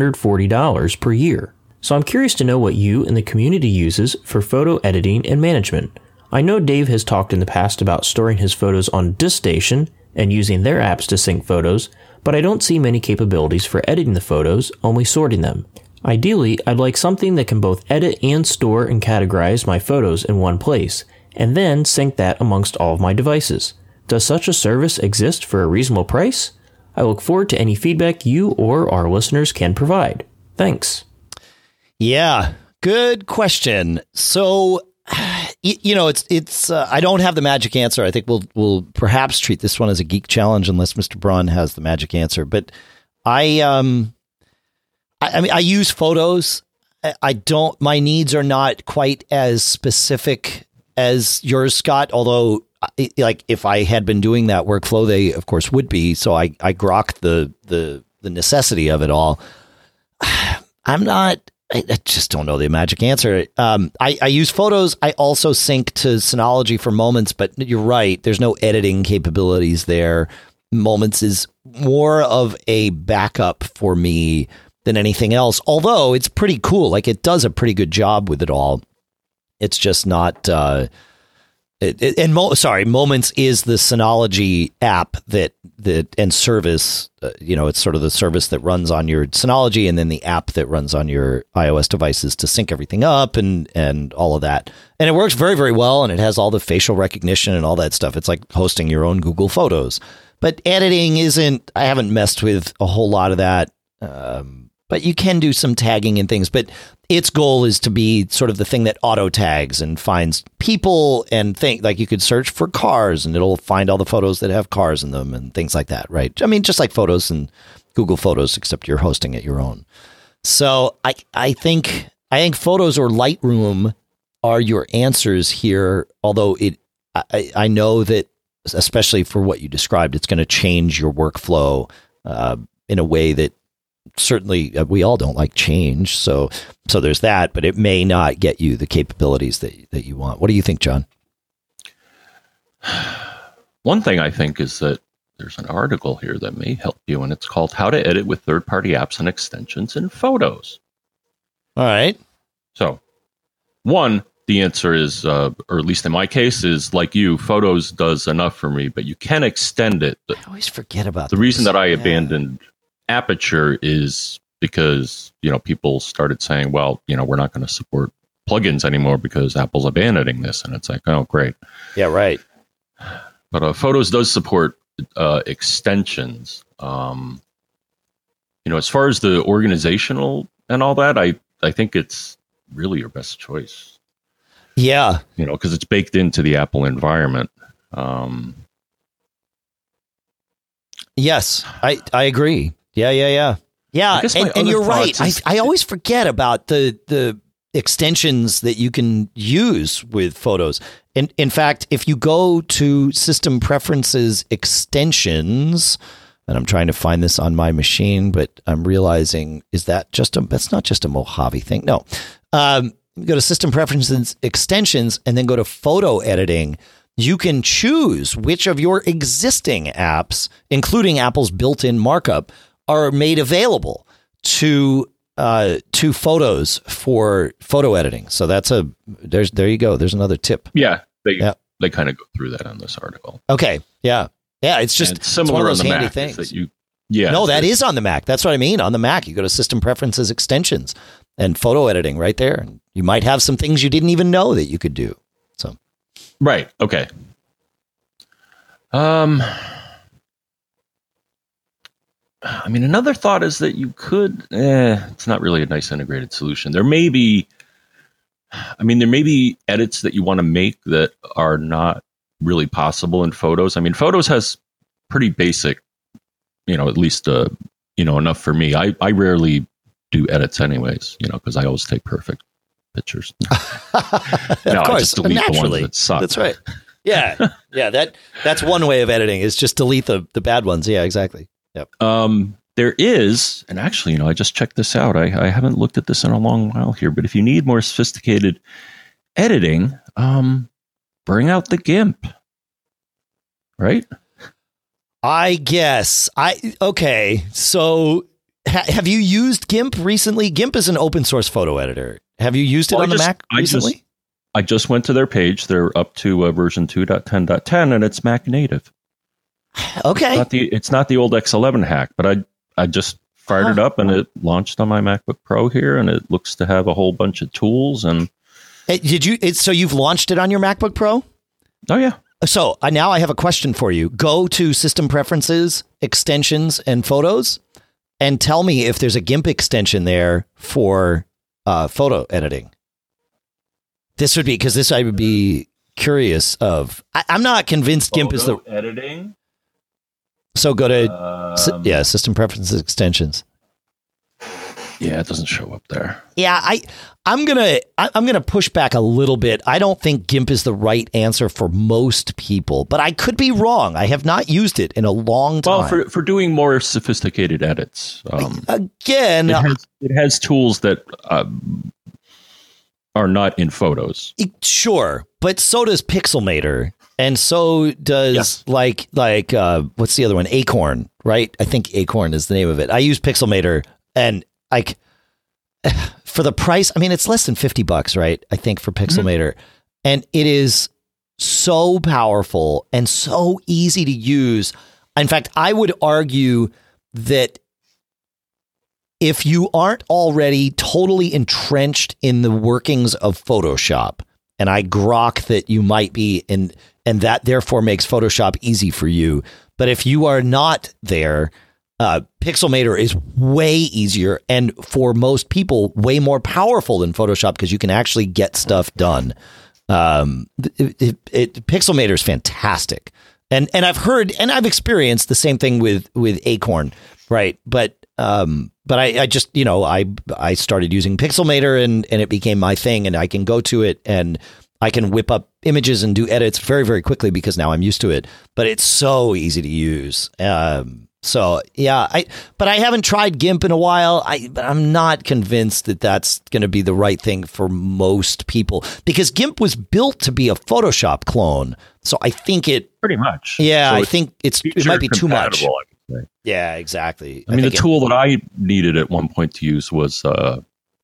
$240 per year. So I'm curious to know what you and the community uses for photo editing and management. I know Dave has talked in the past about storing his photos on DiskStation and using their apps to sync photos, but I don't see many capabilities for editing the photos, only sorting them. Ideally, I'd like something that can both edit and store and categorize my photos in one place, and then sync that amongst all of my devices. Does such a service exist for a reasonable price? I look forward to any feedback you or our listeners can provide. Thanks. Yeah, good question. So, it's I don't have the magic answer. I think we'll perhaps treat this one as a geek challenge unless Mr. Braun has the magic answer. But I use Photos. My needs are not quite as specific as yours, Scott, although like if I had been doing that workflow, they of course would be. So I grok the necessity of it all. I just don't know the magic answer. I use Photos. I also sync to Synology for Moments, but you're right. There's no editing capabilities there. Moments is more of a backup for me than anything else, although it's pretty cool. Like it does a pretty good job with it all. It's just not, Moments is the Synology app that and service, it's sort of the service that runs on your Synology and then the app that runs on your iOS devices to sync everything up and all of that. And it works very, very well. And it has all the facial recognition and all that stuff. It's like hosting your own Google Photos, but editing I haven't messed with a whole lot of that. But you can do some tagging and things, but its goal is to be sort of the thing that auto tags and finds people and like you could search for cars and it'll find all the photos that have cars in them and things like that. Right. I mean, just like Photos and Google Photos, except you're hosting it your own. So I think Photos or Lightroom are your answers here. Although I know that especially for what you described, it's going to change your workflow in a way that certainly we all don't like change. So there's that, but it may not get you the capabilities that you want. What do you think, John? One thing I think is that there's an article here that may help you, and it's called How to Edit with Third-Party Apps and Extensions in Photos. All right. So, one, the answer is, or at least in my case, is like you, Photos does enough for me, but you can extend it. I always forget about the reason that I abandoned Aperture is because, people started saying, well, we're not going to support plugins anymore because Apple's abandoning this. And it's like, oh, great. Yeah, right. But Photos does support extensions. As far as the organizational and all that, I think it's really your best choice. Yeah. Because it's baked into the Apple environment. Yes, I agree. Yeah. And you're right. I always forget about the extensions that you can use with Photos. In fact, if you go to System Preferences Extensions, And I'm trying to find this on my machine, but I'm realizing, that's not just a Mojave thing. No. Go to System Preferences, Extensions, and then go to Photo Editing. You can choose which of your existing apps, including Apple's built-in markup, are made available to photos for photo editing. So there you go. There's another tip. Yeah, they kind of go through that on this article. Okay, yeah. It's just it's similar one of those on the handy Mac, things. That is on the Mac. That's what I mean. On the Mac, you go to System Preferences, Extensions, and Photo Editing right there. You might have some things you didn't even know that you could do. So, right. Okay. I mean, another thought is that you could, it's not really a nice integrated solution. There may be edits that you want to make that are not really possible in Photos. I mean, Photos has pretty basic, at least, enough for me. I rarely do edits anyways, because I always take perfect pictures. Of course, I just delete naturally. the ones that suck. That's right. Yeah. That's one way of editing is just delete the bad ones. Yeah, exactly. Yep. There is, and actually, I just checked this out. I haven't looked at this in a long while here, but if you need more sophisticated editing, bring out the GIMP. Right? I guess. Okay. So have you used GIMP recently? GIMP is an open source photo editor. Have you used it on the Mac recently? I just went to their page. They're up to version 2.10.10, and it's Mac native. Okay. It's not the old X11 hack, but I just fired it up and it launched on my MacBook Pro here, and it looks to have a whole bunch of tools. And so you've launched it on your MacBook Pro? Oh yeah. So now I have a question for you. Go to System Preferences, Extensions, and Photos, and tell me if there's a GIMP extension there for photo editing. This would be because I would be curious of. I'm not convinced GIMP is the editing. So go to System Preferences, Extensions. Yeah, it doesn't show up there. Yeah, I'm gonna push back a little bit. I don't think GIMP is the right answer for most people, but I could be wrong. I have not used it in a long time. Well, for doing more sophisticated edits, again, it has tools that are not in Photos. Sure, but so does Pixelmator, and so does like what's the other one? Acorn, right? I think Acorn is the name of it. I use Pixelmator, and for the price, I mean, it's less than $50, right? I think for Pixelmator, and it is so powerful and so easy to use. In fact, I would argue that if you aren't already totally entrenched in the workings of Photoshop, and I grok that you might be, and that therefore makes Photoshop easy for you. But if you are not there, Pixelmator is way easier, and for most people, way more powerful than Photoshop because you can actually get stuff done. Pixelmator is fantastic, and I've heard and I've experienced the same thing with Acorn, right? But I just, I started using Pixelmator and it became my thing, and I can go to it and I can whip up images and do edits very, very quickly because now I'm used to it, but it's so easy to use. But I haven't tried GIMP in a while. But I'm not convinced that that's going to be the right thing for most people because GIMP was built to be a Photoshop clone. So I think it pretty much. Yeah, so I think it might be too much. Right. Yeah, exactly. I mean, the tool that I needed at one point to use was a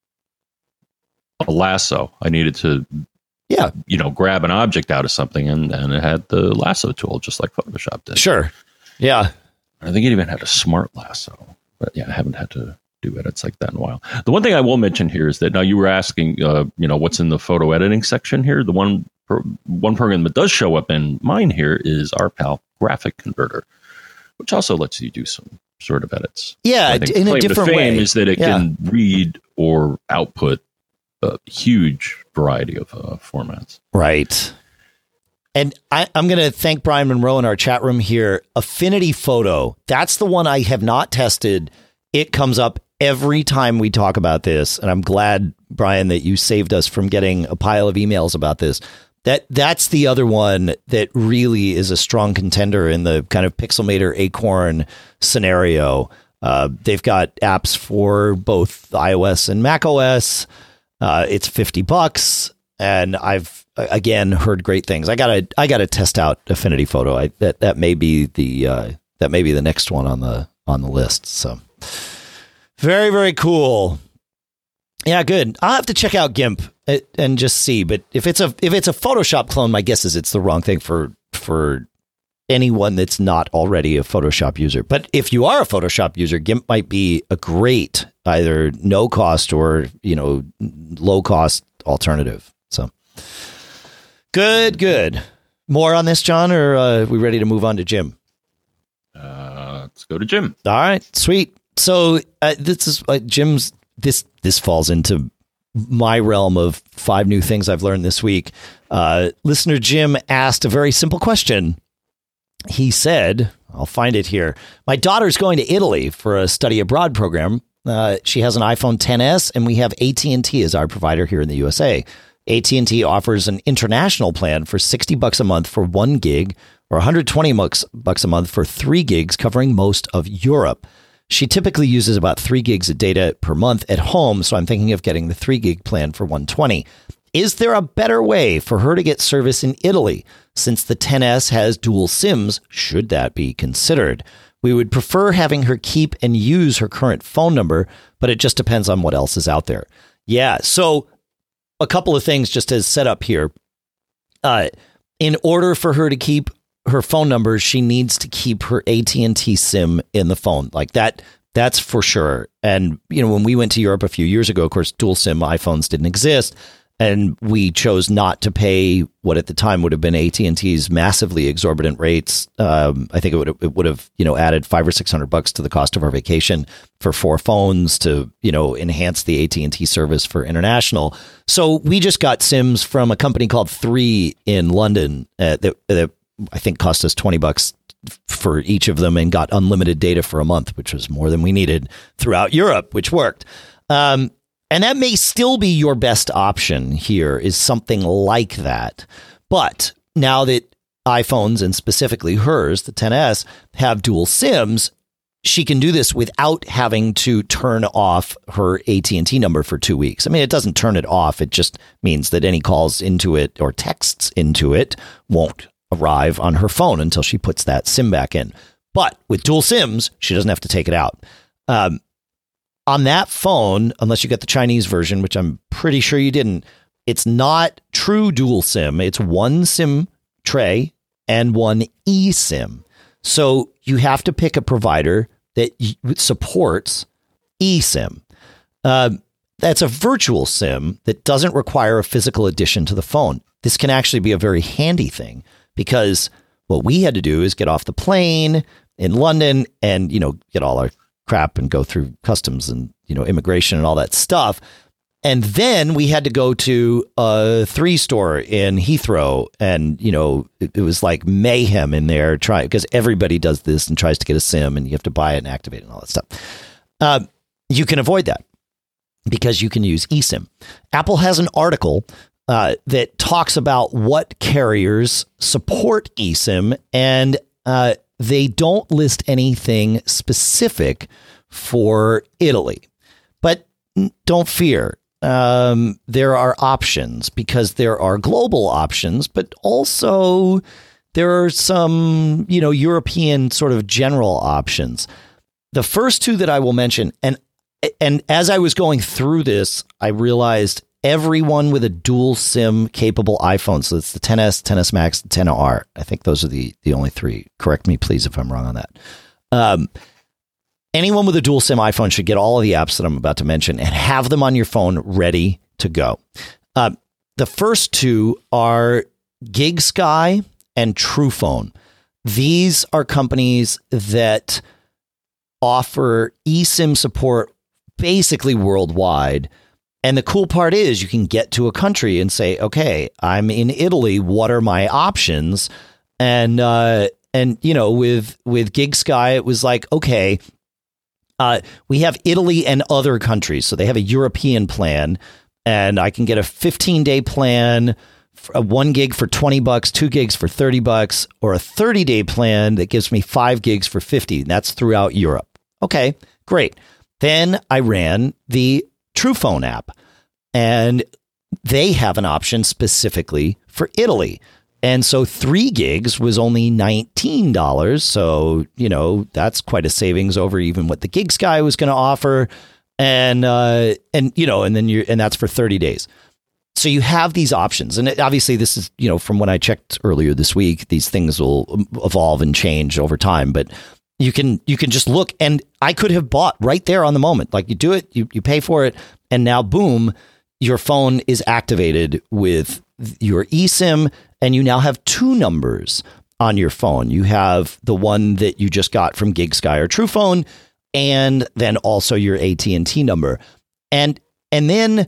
lasso. I needed to, grab an object out of something, and it had the lasso tool, just like Photoshop did. Sure. Yeah. I think it even had a smart lasso. But yeah, I haven't had to do edits like that in a while. The one thing I will mention here is that now you were asking, what's in the photo editing section here. The one program that does show up in mine here is RPAL Graphic Converter, which also lets you do some sort of edits. Yeah, in a different way. Is that it can read or output a huge variety of formats. Right. And I'm going to thank Brian Monroe in our chat room here. Affinity Photo, that's the one I have not tested. It comes up every time we talk about this, and I'm glad, Brian, that you saved us from getting a pile of emails about this. That's the other one that really is a strong contender in the kind of Pixelmator Acorn scenario. They've got apps for both iOS and macOS. It's $50, and I've again heard great things. I gotta test out Affinity Photo. That may be the next one on the list. So very, very cool. Yeah, good. I'll have to check out GIMP and just see. But if it's a Photoshop clone, my guess is it's the wrong thing for anyone that's not already a Photoshop user. But if you are a Photoshop user, GIMP might be a great either no cost or low cost alternative. So good. More on this, John, or are we ready to move on to Jim? Let's go to Jim. All right, sweet. So this is Jim's. This falls into my realm of 5 new things I've learned this week. Listener Jim asked a very simple question. He said, I'll find it here. My daughter's going to Italy for a study abroad program. She has an iPhone XS, and we have AT&T as our provider here in the USA. AT&T offers an international plan for $60 a month for 1 gig or $120 a month for 3 gigs covering most of Europe. She typically uses about 3 gigs of data per month at home, so I'm thinking of getting the 3 gig plan for $120. Is there a better way for her to get service in Italy? Since the XS has dual SIMs, should that be considered? We would prefer having her keep and use her current phone number, but it just depends on what else is out there. Yeah, so a couple of things just as set up here. In order for her to keep her phone number, she needs to keep her AT&T SIM in the phone. Like that's for sure. And, when we went to Europe a few years ago, of course, dual SIM iPhones didn't exist. And we chose not to pay what at the time would have been AT&T's massively exorbitant rates. I think it would have added $500 or $600 to the cost of our vacation for 4 phones to enhance the AT&T service for international. So we just got SIMs from a company called 3 in London that I think cost us $20 for each of them and got unlimited data for a month, which was more than we needed throughout Europe, which worked. And that may still be your best option here, is something like that. But now that iPhones, and specifically hers, the XS, have dual SIMs, she can do this without having to turn off her AT&T number for 2 weeks. I mean, it doesn't turn it off. It just means that any calls into it or texts into it won't arrive on her phone until she puts that SIM back in. But with dual SIMs, she doesn't have to take it out. On that phone, unless you got the Chinese version, which I'm pretty sure you didn't, it's not true dual SIM. It's 1 SIM tray and 1 eSIM. So you have to pick a provider that supports eSIM. That's a virtual SIM that doesn't require a physical addition to the phone. This can actually be a very handy thing because what we had to do is get off the plane in London and, get all our crap and go through customs and, immigration and all that stuff. And then we had to go to a 3 store in Heathrow. And, it was like mayhem in there because everybody does this and tries to get a SIM and you have to buy it and activate it and all that stuff. You can avoid that because you can use eSIM. Apple has an article that talks about what carriers support eSIM, and they don't list anything specific for Italy. But don't fear. There are options because there are global options, but also there are some, European sort of general options. The first 2 that I will mention, and as I was going through this, I realized everyone with a dual SIM capable iPhone. So it's the XS, XS Max, the XR. I think those are the only 3. Correct me, please, if I'm wrong on that. Anyone with a dual SIM iPhone should get all of the apps that I'm about to mention and have them on your phone ready to go. The first 2 are GigSky and TruePhone. These are companies that offer eSIM support basically worldwide. And the cool part is you can get to a country and say, okay, I'm in Italy. What are my options? And with GigSky, it was like, okay, we have Italy and other countries. So they have a European plan, and I can get a 15-day plan a 1 gig for $20, 2 gigs for $30, or a 30-day plan that gives me 5 gigs for $50. And that's throughout Europe. Okay, great. Then I ran the TruePhone app, and they have an option specifically for Italy. And so 3 gigs was only $19. So, that's quite a savings over even what the GigSky was going to offer. And that's for 30 days. So you have these options. And obviously this is, from when I checked earlier this week, these things will evolve and change over time, but you can just look, and I could have bought right there on the moment. Like you do it, you pay for it, and now boom, your phone is activated with your eSIM, and you now have 2 numbers on your phone. You have the one that you just got from GigSky or TruePhone, and then also your AT&T number. And then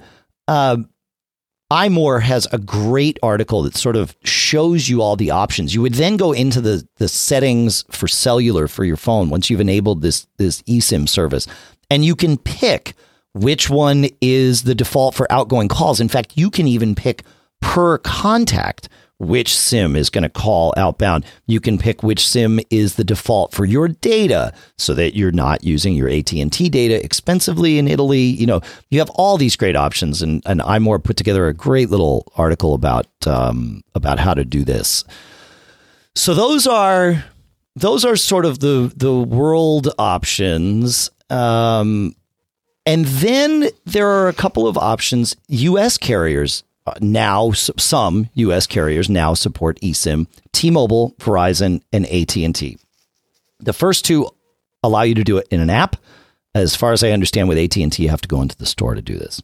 iMore has a great article that sort of shows you all the options. You would then go into the settings for cellular for your phone once you've enabled this eSIM service, and you can pick which one is the default for outgoing calls. In fact, you can even pick per contact which SIM is going to call outbound. You can pick which SIM is the default for your data so that you're not using your AT&T data expensively in Italy. You have all these great options, and iMore put together a great little article about how to do this. So those are sort of the world options. And then there are a couple of options. U.S. carriers now, some U.S. carriers now support eSIM: T-Mobile, Verizon, and AT&T. The first 2 allow you to do it in an app. As far as I understand, with AT&T, you have to go into the store to do this.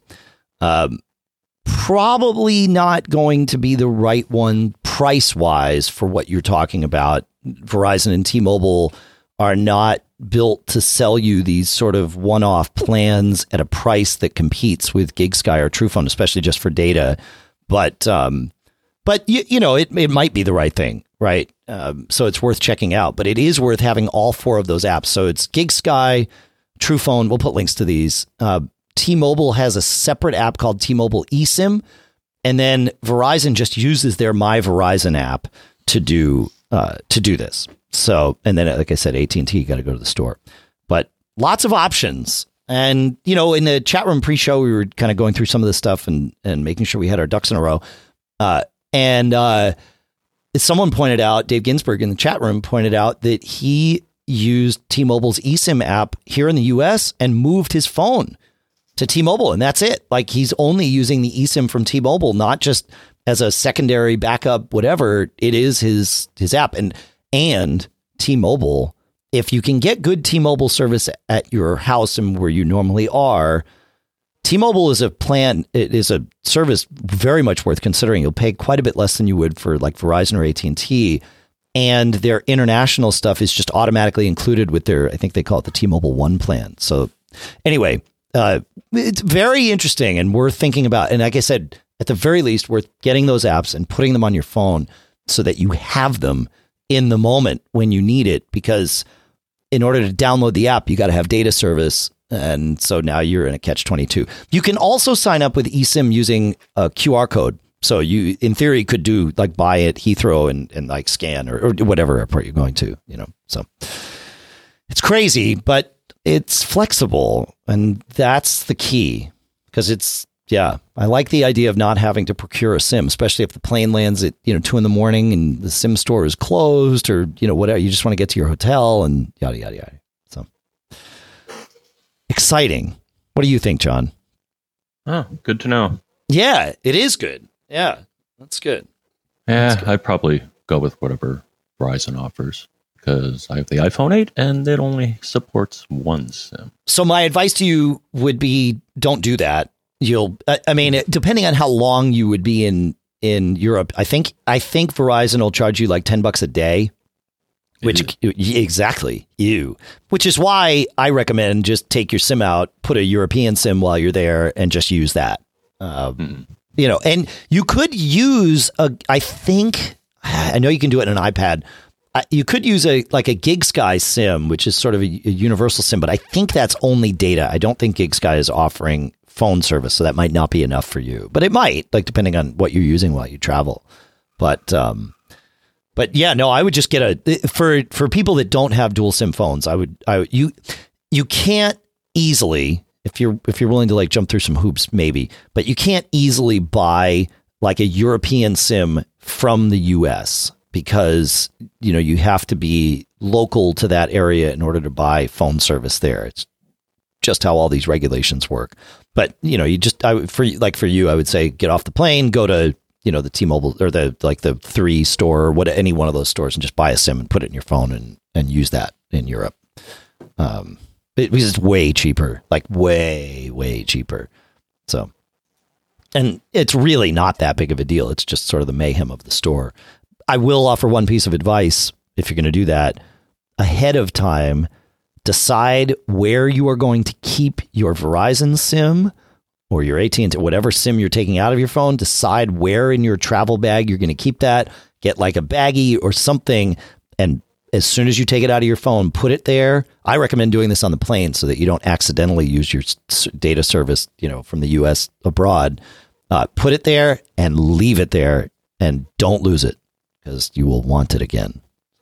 Probably not going to be the right one price-wise for what you're talking about. Verizon and T-Mobile are not built to sell you these sort of one-off plans at a price that competes with GigSky or TruePhone, especially just for data. But it might be the right thing, right? So it's worth checking out. But it is worth having all 4 of those apps. So it's GigSky, TruePhone. We'll put links to these. T-Mobile has a separate app called T-Mobile eSIM, and then Verizon just uses their My Verizon app to do this. So, and then, like I said, AT&T, you got to go to the store, but lots of options. And, in the chat room pre-show, we were kind of going through some of this stuff and making sure we had our ducks in a row. And someone pointed out, Dave Ginsburg in the chat room pointed out that he used T-Mobile's eSIM app here in the US and moved his phone to T-Mobile. And that's it. Like, he's only using the eSIM from T-Mobile, not just as a secondary backup, whatever. It is his app. And T-Mobile, if you can get good T-Mobile service at your house and where you normally are, T-Mobile is a plan. It is a service very much worth considering. You'll pay quite a bit less than you would for like Verizon or AT&T. And their international stuff is just automatically included with their, I think they call it the T-Mobile One plan. So anyway, it's very interesting and worth thinking about. And like I said, at the very least, worth getting those apps and putting them on your phone so that you have them in the moment when you need it, because in order to download the app, you got to have data service. And so now you're in a catch-22. You can also sign up with eSIM using a QR code. So you, in theory, could do like buy at Heathrow and like scan or whatever airport you're going to, so it's crazy, but it's flexible. And that's the key, because I like the idea of not having to procure a SIM, especially if the plane lands at 2 a.m. and the SIM store is closed or whatever. You just want to get to your hotel and yada yada yada. So exciting. What do you think, John? Oh, good to know. Yeah, it is good. Yeah, that's good. Yeah, that's good. I'd probably go with whatever Verizon offers, because I have the iPhone 8 and it only supports 1 SIM. So my advice to you would be, don't do that. Depending on how long you would be in Europe, I think Verizon will charge you like $10 a day, which which is why I recommend just take your SIM out, put a European SIM while you're there, and just use that. And you could use I know you can do it on an iPad. You could use a GigSky SIM, which is sort of a universal SIM, but I think that's only data. I don't think GigSky is offering phone service. So that might not be enough for you, but it might, like, depending on what you're using while you travel. But yeah, no, I would just get for people that don't have dual SIM phones. You can't easily, if you're willing to like jump through some hoops, maybe, but you can't easily buy like a European SIM from the US because, you know, you have to be local to that area in order to buy phone service there. It's just how all these regulations work. But, you know, for you, I would say get off the plane, go to, you know, the T-Mobile or the 3 store or any one of those stores and just buy a SIM and put it in your phone and use that in Europe. Because it's way cheaper, like way, way cheaper. So, and it's really not that big of a deal. It's just sort of the mayhem of the store. I will offer one piece of advice. If you're going to do that ahead of time, decide where you are going to keep your Verizon SIM or your AT&T, whatever SIM you're taking out of your phone. Decide where in your travel bag you're going to keep that. Get like a baggie or something, and as soon as you take it out of your phone, put it there. I recommend doing this on the plane so that you don't accidentally use your data service, you know, from the US abroad. Put it there and leave it there and don't lose it because you will want it again.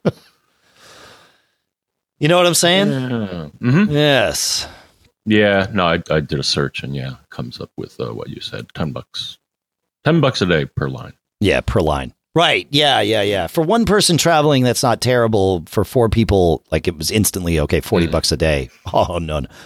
You know what I'm saying? Yeah. Mm-hmm. Yes. Yeah. No, I did a search and it comes up with what you said, $10. $10 a day per line. Yeah, per line. Right. Yeah. For one person traveling, that's not terrible. For 4 people, like it was instantly, okay, $40 a day. Oh,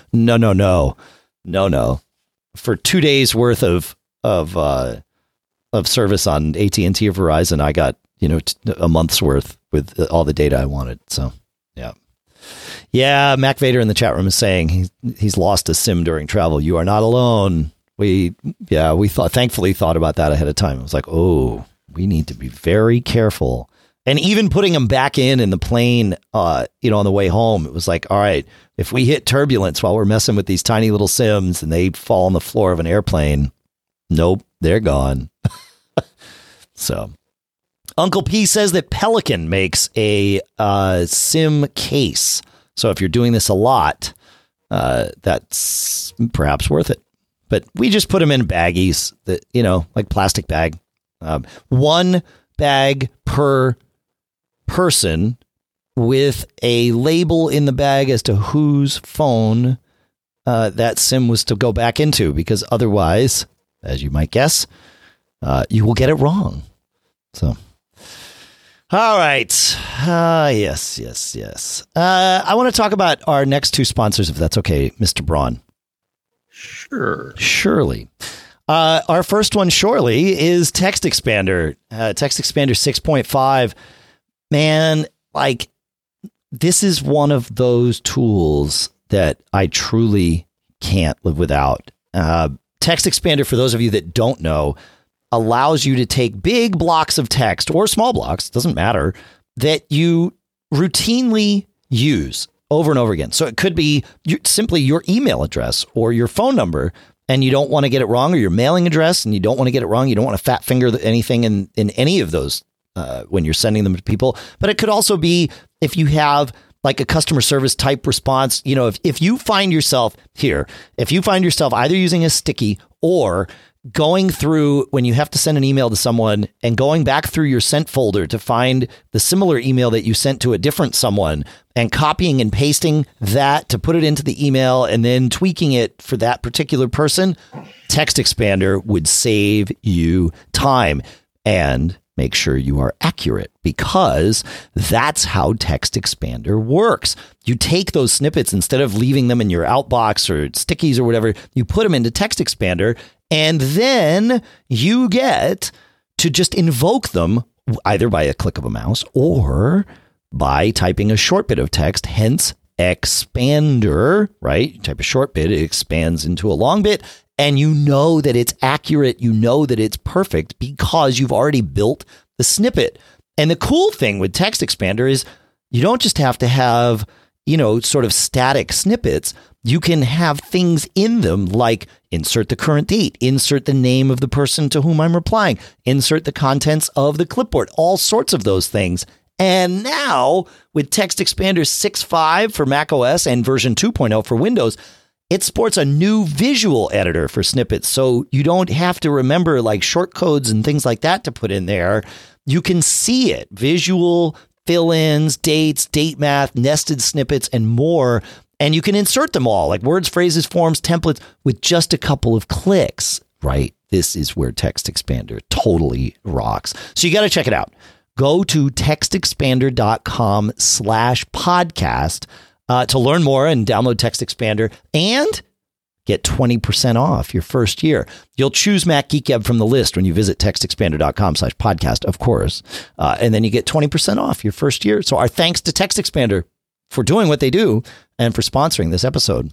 no. For 2 days worth of service on AT&T or Verizon, I got, you know, a month's worth with all the data I wanted. So, yeah. Yeah, Mac Vader in the chat room is saying he's lost a SIM during travel. You are not alone. We thankfully thought about that ahead of time. It was like, oh, we need to be very careful. And even putting them back in the plane, on the way home, it was like, all right, if we hit turbulence while we're messing with these tiny little SIMs and they fall on the floor of an airplane, nope, they're gone. So Uncle P says that Pelican makes a SIM case. So if you're doing this a lot, that's perhaps worth it. But we just put them in baggies that, you know, like plastic bag. 1 bag per person with a label in the bag as to whose phone that SIM was to go back into, because otherwise, as you might guess, you will get it wrong. So, all right. Yes. I want to talk about our next 2 sponsors, if that's okay, Mr. Braun. Sure. Surely. Our first one, surely, is Text Expander. Text Expander 6.5. Man, like, this is one of those tools that I truly can't live without. Text Expander, for those of you that don't know, allows you to take big blocks of text or small blocks, doesn't matter, that you routinely use over and over again. So it could be simply your email address or your phone number, and you don't want to get it wrong, or your mailing address, and you don't want to get it wrong. You don't want to fat finger anything in any of those when you're sending them to people. But it could also be if you have like a customer service type response. You know, if you find yourself either using a sticky or going through when you have to send an email to someone and going back through your sent folder to find the similar email that you sent to a different someone and copying and pasting that to put it into the email and then tweaking it for that particular person, Text Expander would save you time and make sure you are accurate, because that's how Text Expander works. You take those snippets, instead of leaving them in your outbox or stickies or whatever, you put them into Text Expander, and then you get to just invoke them either by a click of a mouse or by typing a short bit of text, hence Expander, right? You type a short bit, it expands into a long bit, and you know that it's accurate. You know that it's perfect because you've already built the snippet. And the cool thing with Text Expander is you don't just have to have, you know, sort of static snippets. You can have things in them like insert the current date, insert the name of the person to whom I'm replying, insert the contents of the clipboard, all sorts of those things. And now with Text Expander 6.5 for macOS and version 2.0 for Windows, it sports a new visual editor for snippets. So you don't have to remember like short codes and things like that to put in there. You can see it. Visual fill-ins, dates, date math, nested snippets, and more. And you can insert them all, like words, phrases, forms, templates, with just a couple of clicks, right? This is where TextExpander totally rocks. So you got to check it out. Go to textexpander.com/podcast to learn more and download TextExpander and get 20% off your first year. You'll choose Mac Geek Gab from the list when you visit textexpander.com/podcast, of course. And then you get 20% off your first year. So our thanks to TextExpander for doing what they do and for sponsoring this episode.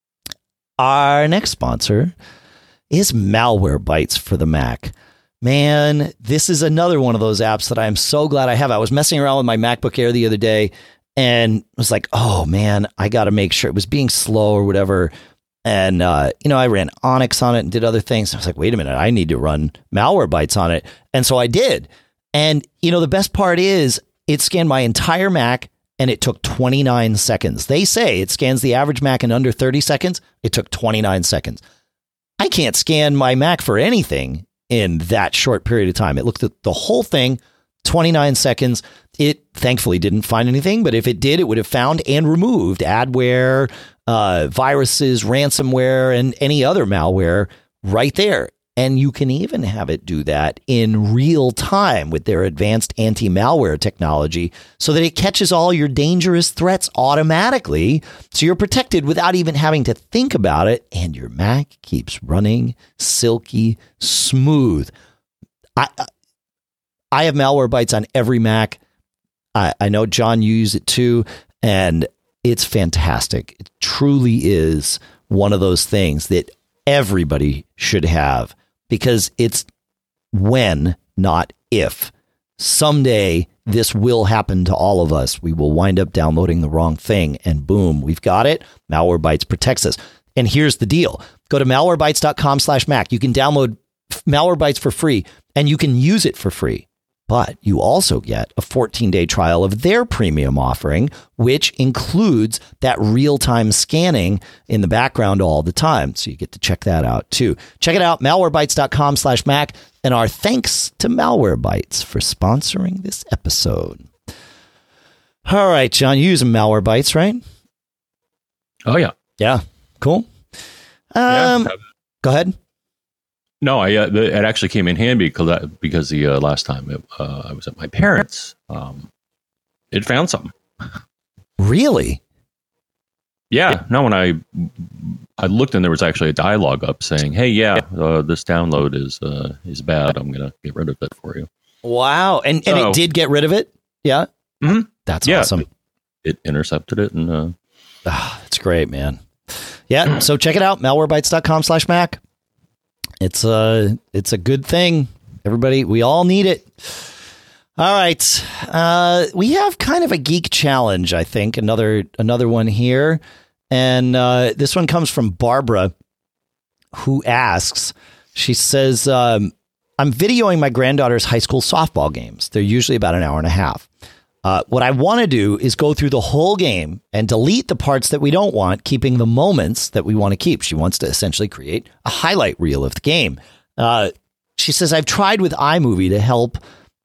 Our next sponsor is Malwarebytes for the Mac. Man, this is another one of those apps that I'm so glad I have. I was messing around with my MacBook Air the other day and was like, oh man, I got to make sure it was being slow or whatever. And, I ran Onyx on it and did other things. I was like, wait a minute, I need to run Malwarebytes on it. And so I did. And, the best part is it scanned my entire Mac and it took 29 seconds. They say it scans the average Mac in under 30 seconds. It took 29 seconds. I can't scan my Mac for anything in that short period of time. It looked at the whole thing, 29 seconds. It thankfully didn't find anything, but if it did, it would have found and removed adware, viruses, ransomware, and any other malware right there. And you can even have it do that in real time with their advanced anti-malware technology so that it catches all your dangerous threats automatically. So you're protected without even having to think about it. And your Mac keeps running silky smooth. I have Malwarebytes on every Mac. I know, John, you use it too. And it's fantastic. It truly is one of those things that everybody should have, because it's when, not if. Someday this will happen to all of us. We will wind up downloading the wrong thing and boom, we've got it. Malwarebytes protects us. And here's the deal. Go to malwarebytes.com/Mac. You can download Malwarebytes for free and you can use it for free. But you also get a 14-day trial of their premium offering, which includes that real-time scanning in the background all the time. So you get to check that out too. Check it out, malwarebytes.com/Mac. And our thanks to Malwarebytes for sponsoring this episode. All right, John, you use Malwarebytes, right? Oh, yeah. Yeah. Cool. Go ahead. No, it actually came in handy because the last time I was at my parents', it found something. Really? Yeah. No, when I looked and there was actually a dialogue up saying, "Hey, this download is bad. I'm gonna get rid of it for you." Wow, and it did get rid of it. Yeah, mm-hmm. That's awesome. It intercepted it, and that's great, man. Yeah, so check it out, malwarebytes.com/Mac. It's a good thing. Everybody, we all need it. All right. We have kind of a geek challenge, I think. Another one here. And this one comes from Barbara, who asks, she says, I'm videoing my granddaughter's high school softball games. They're usually about an hour and a half. What I want to do is go through the whole game and delete the parts that we don't want, keeping the moments that we want to keep. She wants to essentially create a highlight reel of the game. She says, I've tried with iMovie to help,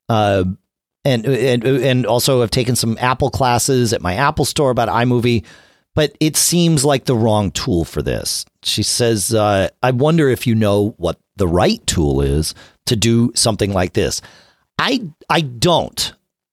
and also have taken some Apple classes at my Apple store about iMovie, but it seems like the wrong tool for this. She says, I wonder if you know what the right tool is to do something like this. I don't.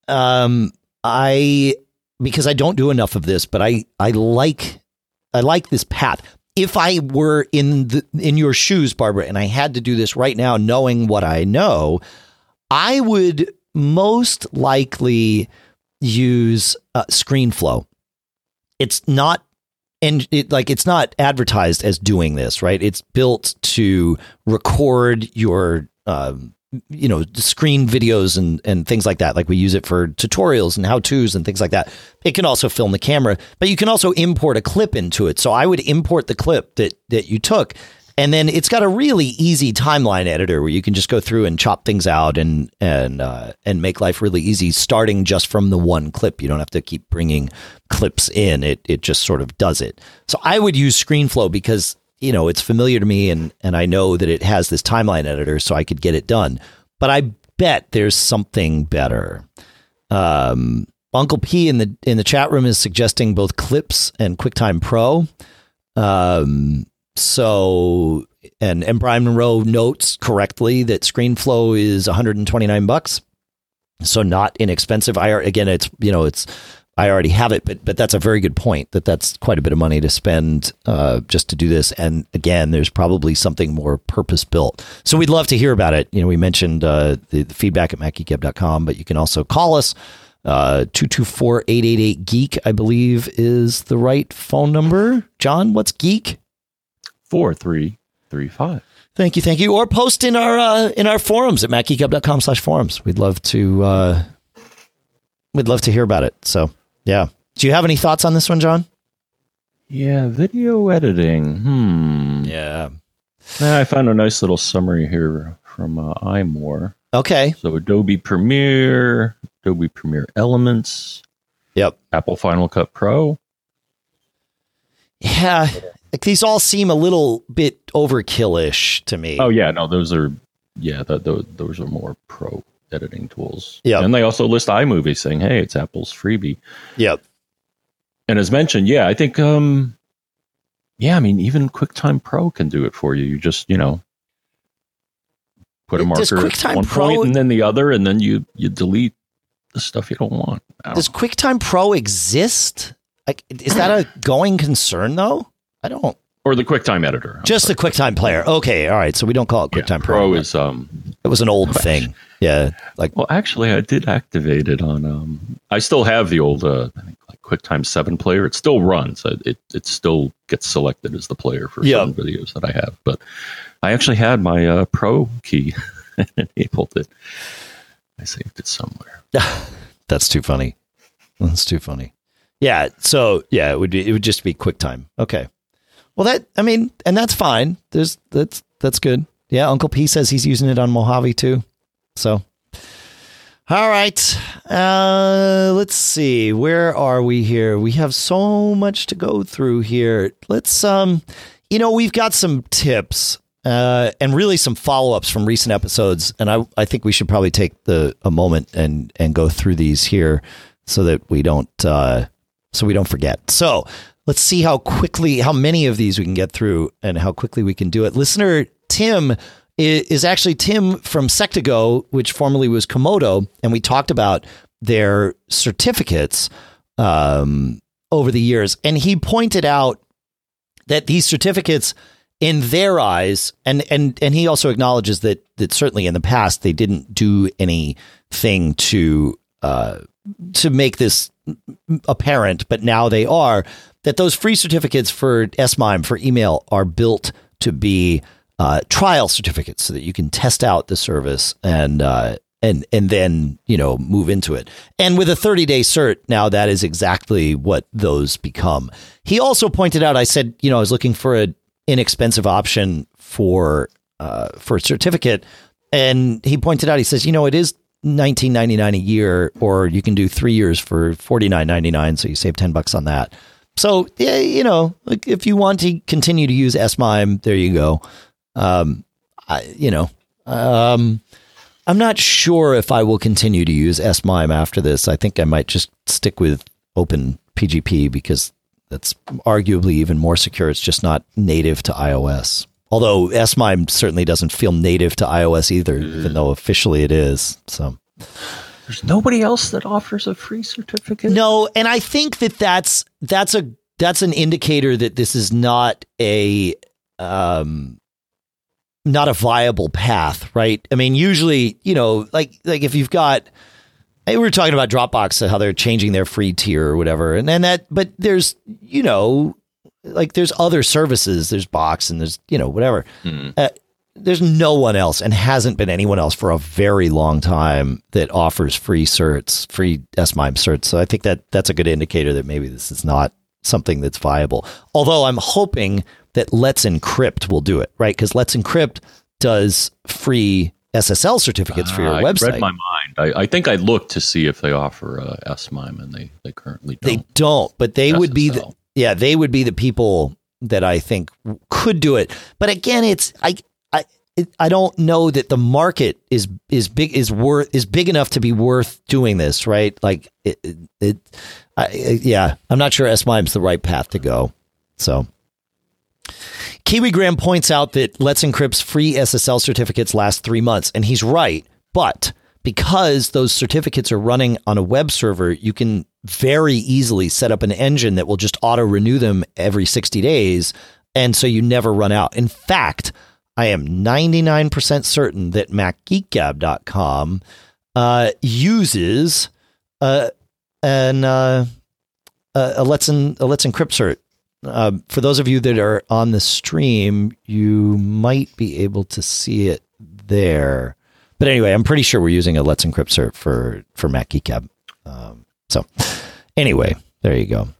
Because I don't do enough of this, but I like this path. If I were in your shoes, Barbara, and I had to do this right now, knowing what I know, I would most likely use ScreenFlow. It's not, it's not advertised as doing this, right? It's built to record your screen videos and things like that. Like we use it for tutorials and how-tos and things like that. It can also film the camera, but you can also import a clip into it. So I would import the clip that you took And then it's got a really easy timeline editor where you can just go through and chop things out and make life really easy, starting just from the one clip. You don't have to keep bringing clips in. It just sort of does it. So I would use ScreenFlow because, it's familiar to me and I know that it has this timeline editor, so I could get it done. But I bet there's something better. Uncle P in the chat room is suggesting both Clips and QuickTime Pro. So Brian Monroe notes correctly that ScreenFlow is $129, so not inexpensive. I already have it, but that's a very good point. That's quite a bit of money to spend just to do this. And again, there's probably something more purpose built. So we'd love to hear about it. We mentioned the feedback at MacGeekGab.com, but you can also call us. 224-888-GEEK, I believe, is the right phone number. John, what's GEEK? 4335. Thank you. Or post in our forums at MacGeekGab.com/forums. We'd love to hear about it. So yeah. Do you have any thoughts on this one, John? Yeah, video editing. Yeah. I found a nice little summary here from iMore. Okay. So Adobe Premiere Elements. Yep. Apple Final Cut Pro. Yeah. These all seem a little bit overkill-ish to me. Oh yeah, no, those are those are more pro editing tools. Yeah. And they also list iMovie saying, hey, it's Apple's freebie. Yep. And as mentioned, I think even QuickTime Pro can do it for you. You just, put a marker at one point and then the other, and then you delete the stuff you don't want. Does QuickTime Pro exist? Is that a going concern though? I don't. Or the QuickTime editor. Just the QuickTime player. Okay, all right. So we don't call it QuickTime Pro. Pro is it was an old thing. Yeah. Well, actually, I did activate it on. I still have the old I think QuickTime 7 player. It still runs. It still gets selected as the player for some videos that I have. But I actually had my Pro key and enabled it. I saved it somewhere. That's too funny. Yeah. So it would just be QuickTime. Okay. Well, and that's fine. That's good. Yeah. Uncle P says he's using it on Mojave too. So, all right. Let's see. Where are we here? We have so much to go through here. Let's, we've got some tips, and really some follow-ups from recent episodes. And I think we should probably take a moment and go through these here so that we don't forget. So let's see how many of these we can get through and how quickly we can do it. Listener Tim is actually Tim from Sectago, which formerly was Komodo. And we talked about their certificates over the years. And he pointed out that these certificates, in their eyes, and he also acknowledges that certainly in the past, they didn't do anything to make this apparent, but now they are, that those free certificates for SMIME, for email, are built to be trial certificates so that you can test out the service and then, move into it. And with a 30-day cert, now that is exactly what those become. He also pointed out, I said, I was looking for an inexpensive option for a certificate. And he pointed out, he says, it is $19.99 a year, or you can do 3 years for $49.99. So you save $10 on that. So, yeah, if you want to continue to use SMIME, there you go. I'm not sure if I will continue to use SMIME after this. I think I might just stick with OpenPGP because that's arguably even more secure. It's just not native to iOS. Although SMIME certainly doesn't feel native to iOS either, even though officially it is. So there's nobody else that offers a free certificate. No, and I think that's an indicator that this is not a viable path, right? I mean, usually, like if you've got, we were talking about Dropbox, how they're changing their free tier or whatever, but there's, there's other services, there's Box and there's, whatever. There's no one else, and hasn't been anyone else for a very long time, that offers free certs, free SMIME certs. So I think that's a good indicator that maybe this is not something that's viable. Although I'm hoping that Let's Encrypt will do it, right? Because Let's Encrypt does free SSL certificates for your website. I read my mind. I think I looked to see if they offer SMIME, and they currently don't. They don't, but they SSL. would be they would be the people that I think could do it. But again, I don't know that the market is big enough to be worth doing this, right? Like I'm not sure SMIME is the right path to go. So KiwiGram points out that Let's Encrypt's free SSL certificates last 3 months, and he's right. But because those certificates are running on a web server, you can very easily set up an engine that will just auto renew them every 60 days. And so you never run out. In fact, I am 99% certain that MacGeekGab.com uses a Let's Encrypt cert. For those of you that are on the stream, you might be able to see it there. But anyway, I'm pretty sure we're using a Let's Encrypt cert for MacGeekGab. So anyway, there you go.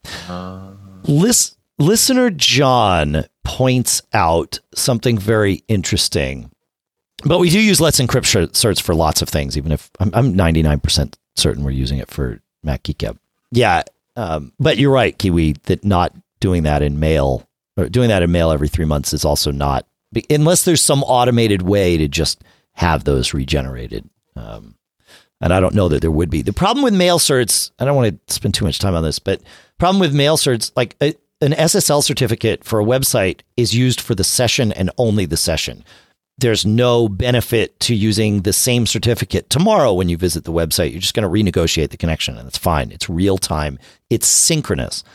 Listener John points out something very interesting. But we do use Let's Encrypt certs for lots of things, even if I'm 99% certain we're using it for MacGeekGab. Yeah, but you're right, Kiwi, that not doing that in mail every 3 months is also not, unless there's some automated way to just have those regenerated. And I don't know that there would be. The problem with mail certs, I don't want to spend too much time on this, but problem with mail certs, like an SSL certificate for a website is used for the session and only the session. There's no benefit to using the same certificate tomorrow when you visit the website. You're just going to renegotiate the connection, and it's fine. It's real time. It's synchronous.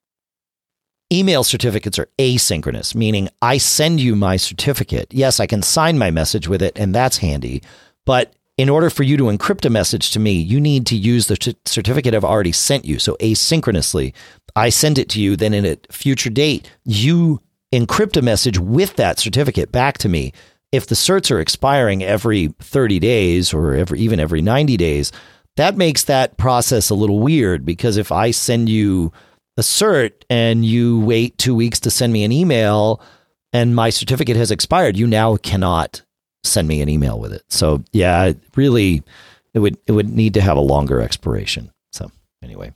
Email certificates are asynchronous, meaning I send you my certificate. Yes, I can sign my message with it, and that's handy. But in order for you to encrypt a message to me, you need to use the certificate I've already sent you. So asynchronously, I send it to you. Then in a future date, you encrypt a message with that certificate back to me. If the certs are expiring every 30 days or even every 90 days, that makes that process a little weird, because if I send you a cert and you wait 2 weeks to send me an email and my certificate has expired, you now cannot send me an email with it. So yeah, really, it would need to have a longer expiration. So anyway,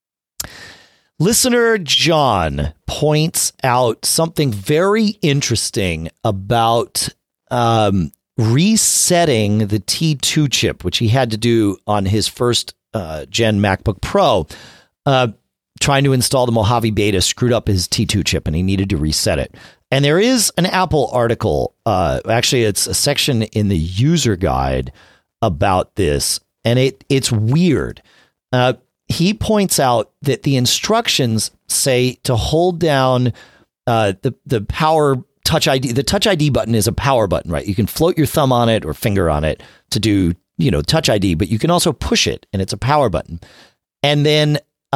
listener John points out something very interesting about resetting the T2 chip, which he had to do on his first gen MacBook Pro. Trying to install the Mojave Beta screwed up his T2 chip, and he needed to reset it. And there is an Apple article, actually it's a section in the user guide about this, and it's weird. He points out that the instructions say to hold down the power Touch ID. The Touch ID button is a power button, right? You can float your thumb on it or finger on it to do, Touch ID, but you can also push it, and it's a power button. And then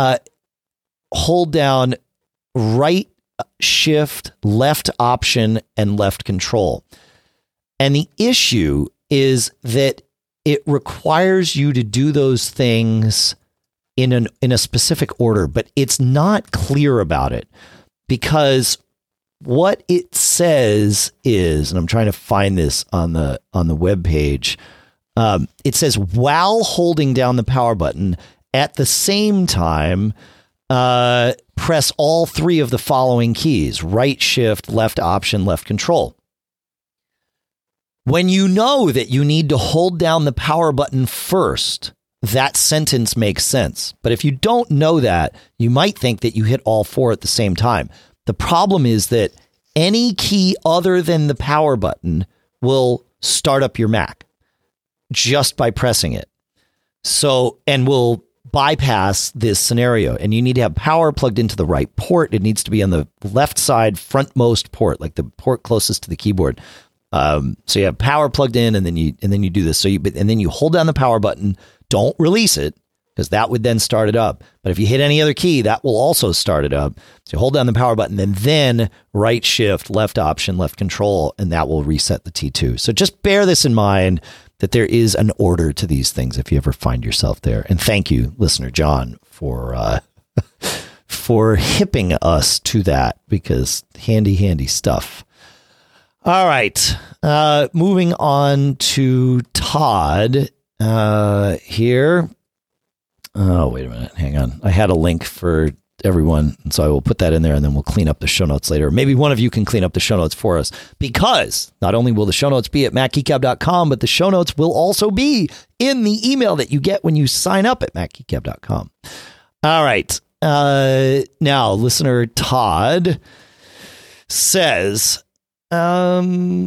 hold down right shift, left option, and left control. And the issue is that it requires you to do those things in a specific order, but it's not clear about it, because what it says is, and I'm trying to find this on the web page. It says, while holding down the power button, at the same time, press all three of the following keys: right shift, left option, left control. When you know that you need to hold down the power button first, that sentence makes sense. But if you don't know that, you might think that you hit all four at the same time. The problem is that any key other than the power button will start up your Mac just by pressing it. So, and will bypass this scenario. And you need to have power plugged into the right port. It needs to be on the left side frontmost port, like the port closest to the keyboard. So you have power plugged in, and then you do this. And then you hold down the power button. Don't release it, because that would then start it up. But if you hit any other key, that will also start it up. So you hold down the power button, and then right shift, left option, left control, and that will reset the T2. So just bear this in mind, that there is an order to these things if you ever find yourself there. And thank you, listener John, for for hipping us to that, because handy stuff. All right. Moving on to Todd here. Oh, wait a minute. Hang on. I had a link for everyone, and so I will put that in there, and then we'll clean up the show notes later. Maybe one of you can clean up the show notes for us, because not only will the show notes be at macgeekgab.com, but the show notes will also be in the email that you get when you sign up at macgeekgab.com. All right. Now, listener Todd says, I'm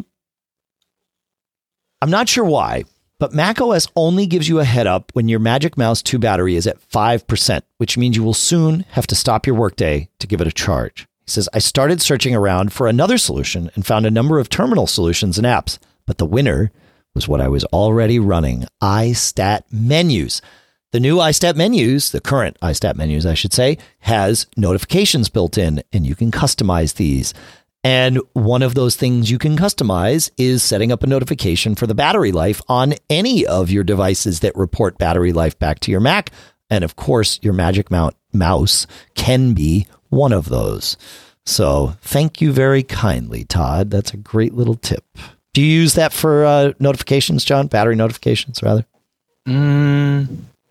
not sure why, but macOS only gives you a head up when your Magic Mouse 2 battery is at 5%, which means you will soon have to stop your workday to give it a charge. He says, I started searching around for another solution and found a number of terminal solutions and apps, but the winner was what I was already running, iStat Menus. The new iStat Menus, the current iStat Menus, I should say, has notifications built in, and you can customize these. And one of those things you can customize is setting up a notification for the battery life on any of your devices that report battery life back to your Mac. And of course, your Magic Mouse can be one of those. So thank you very kindly, Todd. That's a great little tip. Do you use that for notifications, John? Battery notifications, rather? No,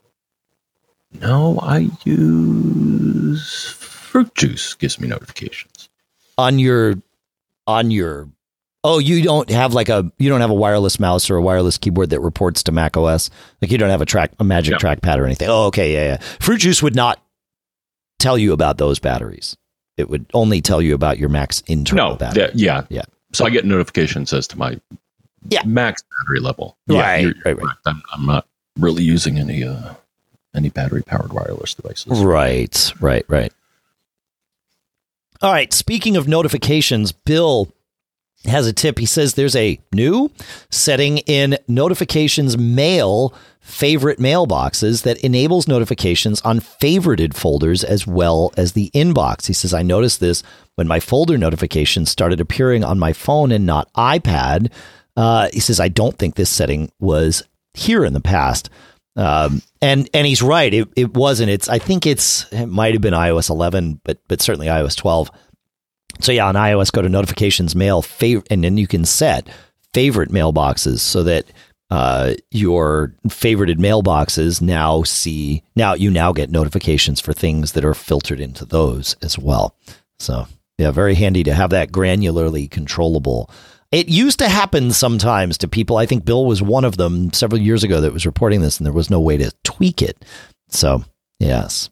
I use Fruit Juice. Gives me notifications. On your you don't have a wireless mouse or a wireless keyboard that reports to Mac OS. Like, you don't have a Magic Trackpad or anything. Oh, okay, yeah. Fruit Juice would not tell you about those batteries. It would only tell you about your Mac's internal battery. Yeah. So I get notifications as to my max battery level. Right. I'm not really using any battery powered wireless devices. Right. All right. Speaking of notifications, Bill has a tip. He says there's a new setting in Notifications Mail favorite mailboxes that enables notifications on favorited folders as well as the inbox. He says, I noticed this when my folder notifications started appearing on my phone and not iPad. He says, I don't think this setting was here in the past. And he's right. It wasn't. I think it might have been iOS 11, but certainly iOS 12. So yeah, on iOS, go to Notifications Mail, and then you can set favorite mailboxes so that your favorited mailboxes now get notifications for things that are filtered into those as well. So yeah, very handy to have that granularly controllable. It used to happen sometimes to people. I think Bill was one of them several years ago that was reporting this, and there was no way to tweak it. So yes.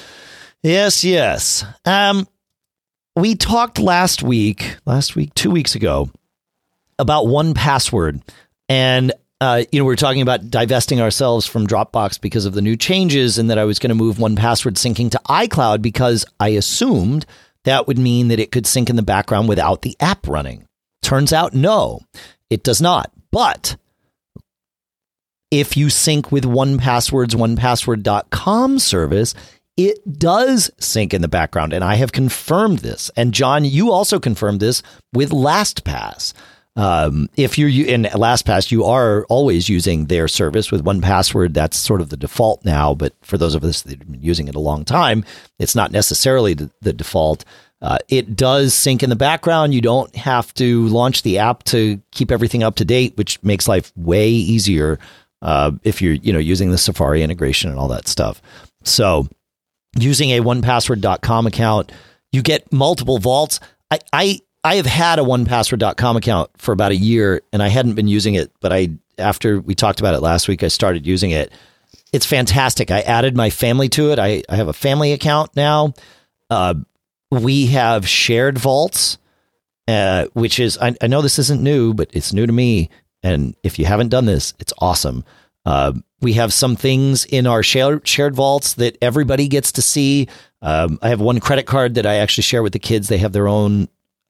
We talked last week, 2 weeks ago, about 1Password, and we were talking about divesting ourselves from Dropbox because of the new changes, and that I was going to move 1Password syncing to iCloud because I assumed that would mean that it could sync in the background without the app running. Turns out, no, it does not. But if you sync with 1Password's 1Password.com service, it does sync in the background. And I have confirmed this. And John, you also confirmed this with LastPass. If you're in LastPass, you are always using their service with 1Password. That's sort of the default now. But for those of us that have been using it a long time, it's not necessarily the default. It does sync in the background. You don't have to launch the app to keep everything up to date, which makes life way easier if you're using the Safari integration and all that stuff. So using a 1Password.com account, you get multiple vaults. I have had a 1Password.com account for about a year, and I hadn't been using it, but after we talked about it last week, I started using it. It's fantastic. I added my family to it. I have a family account now. We have shared vaults, which is, I know this isn't new, but it's new to me. And if you haven't done this, it's awesome. We have some things in our shared vaults that everybody gets to see. I have one credit card that I actually share with the kids. They have their own,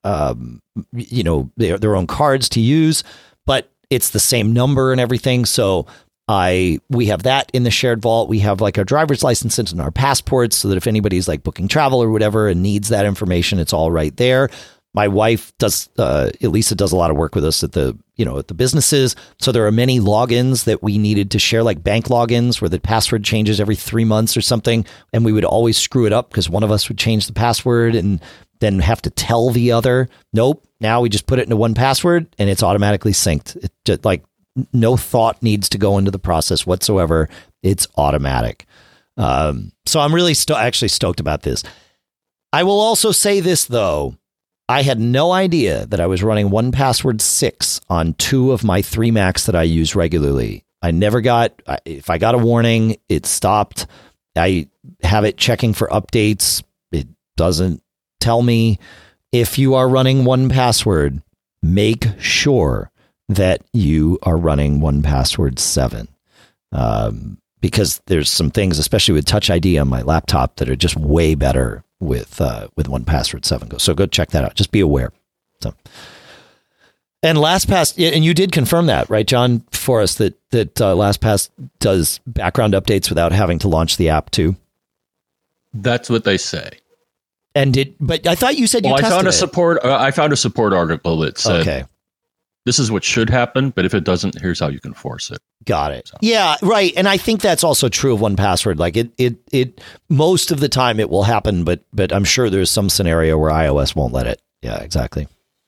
their own cards to use, but it's the same number and everything. So we have that in the shared vault. We have like our driver's licenses and our passports so that if anybody's like booking travel or whatever and needs that information, it's all right there. My wife does, Elisa does a lot of work with us at the businesses. So there are many logins that we needed to share, like bank logins where the password changes every 3 months or something. And we would always screw it up because one of us would change the password and then have to tell the other. Nope. Now we just put it into 1Password and it's automatically synced. It just, like, no thought needs to go into the process whatsoever. It's automatic. So I'm really actually stoked about this. I will also say this, though. I had no idea that I was running 1Password 6 on 2 of my 3 Macs that I use regularly. If I got a warning, it stopped. I have it checking for updates. It doesn't tell me. If you are running 1Password, make sure that you are running 1Password 7. Because there's some things, especially with Touch ID on my laptop, that are just way better with 1Password 7. So go check that out. Just be aware. So, and LastPass, and you did confirm that, right, John, for us, that LastPass does background updates without having to launch the app too. That's what they say. But I thought you said you tested it. I found a support article that said, okay, this is what should happen, but if it doesn't, here's how you can force it. Got it. So. Yeah, right. And I think that's also true of 1Password. Like it most of the time it will happen, but I'm sure there's some scenario where iOS won't let it. Yeah, exactly.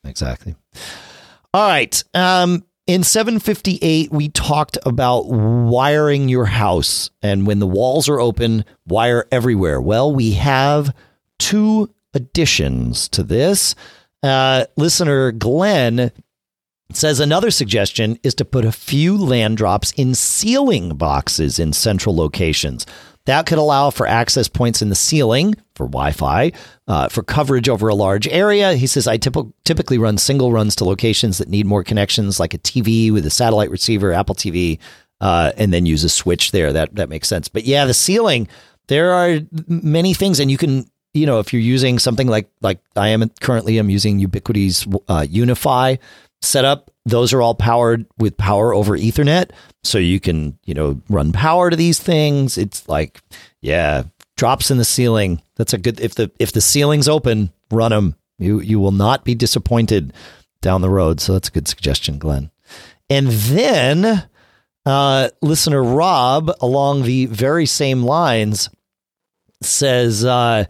All right. In 758, we talked about wiring your house, and when the walls are open, wire everywhere. Well, we have 2 additions to this. Listener Glenn says another suggestion is to put a few land drops in ceiling boxes in central locations. That could allow for access points in the ceiling for Wi-Fi, for coverage over a large area. He says, I typically run single runs to locations that need more connections, like a TV with a satellite receiver, Apple TV, and then use a switch there. That makes sense. But yeah, the ceiling, there are many things, and you can, if you're using something like I am currently, I'm using Ubiquiti's Unify setup. Those are all powered with power over Ethernet. So you can, run power to these things. It's like, yeah, drops in the ceiling. That's a good, if the ceiling's open, run them. You will not be disappointed down the road. So that's a good suggestion, Glenn. And then listener Rob, along the very same lines, says, in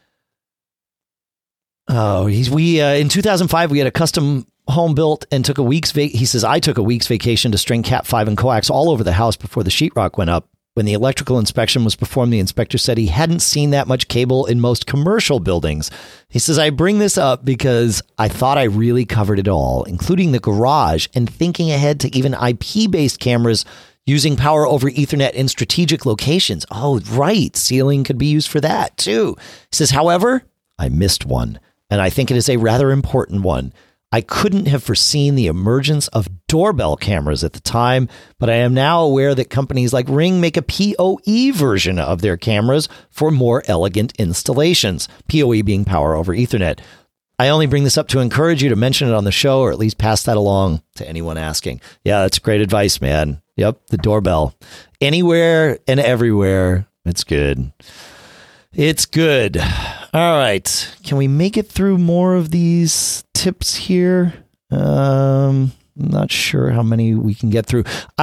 2005, we had a custom home built and took a week's he says, I took a week's vacation to string Cat 5 and coax all over the house before the sheetrock went up. When the electrical inspection was performed, the inspector said he hadn't seen that much cable in most commercial buildings. He says, I bring this up because I thought I really covered it all, including the garage, and thinking ahead to even IP-based cameras using power over Ethernet in strategic locations. Oh, right. Ceiling could be used for that too. He says, however, I missed one, and I think it is a rather important one. I couldn't have foreseen the emergence of doorbell cameras at the time, but I am now aware that companies like Ring make a PoE version of their cameras for more elegant installations, PoE being power over Ethernet. I only bring this up to encourage you to mention it on the show, or at least pass that along to anyone asking. Yeah, that's great advice, man. Yep, the doorbell. Anywhere and everywhere. It's good. It's good. All right. Can we make it through more of these tips here? I'm not sure how many we can get through.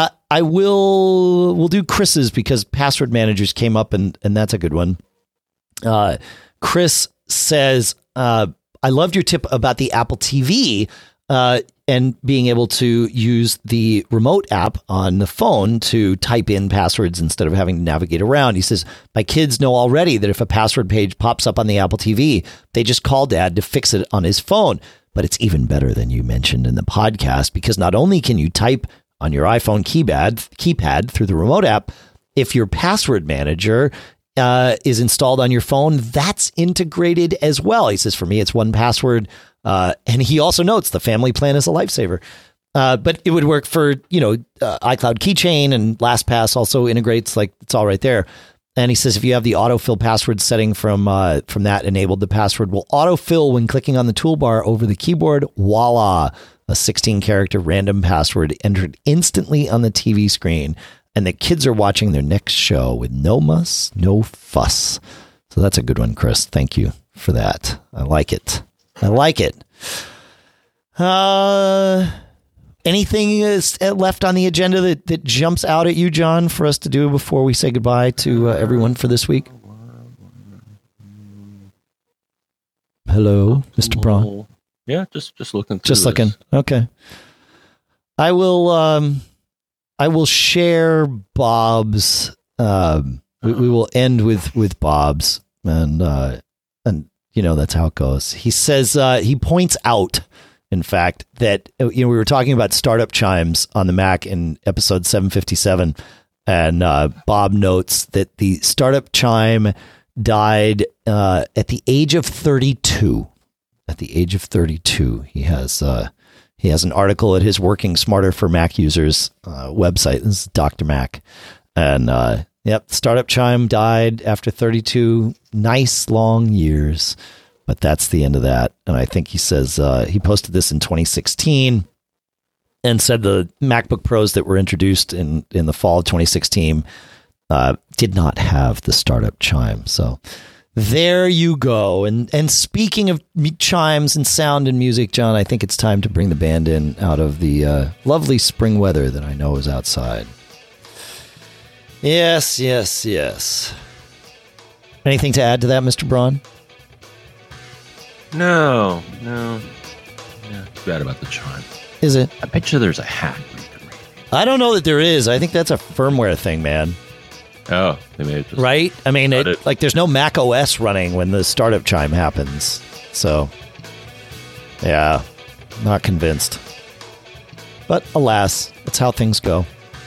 We'll do Chris's because password managers came up, and that's a good one. Chris says, I loved your tip about the Apple TV and being able to use the remote app on the phone to type in passwords instead of having to navigate around. He says, my kids know already that if a password page pops up on the Apple TV, they just call Dad to fix it on his phone. But it's even better than you mentioned in the podcast, because not only can you type on your iPhone keypad through the remote app, if your password manager is installed on your phone, that's integrated as well. He says, for me, it's 1Password. And he also notes the family plan is a lifesaver. But it would work for, iCloud Keychain, and LastPass also integrates, like it's all right there. And he says, if you have the autofill password setting from that enabled, the password will autofill when clicking on the toolbar over the keyboard. Voila, a 16-character random password entered instantly on the TV screen. And the kids are watching their next show with no muss, no fuss. So that's a good one, Chris. Thank you for that. I like it. Anything is left on the agenda that jumps out at you, John, for us to do before we say goodbye to everyone for this week? Hello, Mr. Braun. Yeah, just looking. Just looking. This. Okay. I will share Bob's. We will end with Bob's, and that's how it goes. He says he points out, in fact, that we were talking about startup chimes on the Mac in episode 757, and Bob notes that the startup chime died at the age of 32. At the age of 32, he has an article at his Working Smarter for Mac Users website. This is Dr. Mac, and startup chime died after 32 nice long years. But that's the end of that. And I think he says he posted this in 2016 and said the MacBook Pros that were introduced in the fall of 2016 did not have the startup chime. So there you go. And speaking of chimes and sound and music, John, I think it's time to bring the band in out of the lovely spring weather that I know is outside. Yes. Anything to add to that, Mr. Braun? No. Yeah, too bad about the chime. Is it? I bet you there's a hack where you can read it. I don't know that there is. I think that's a firmware thing, man. Oh, they may have just right? I mean, there's no Mac OS running when the startup chime happens. So, yeah, not convinced. But alas, that's how things go.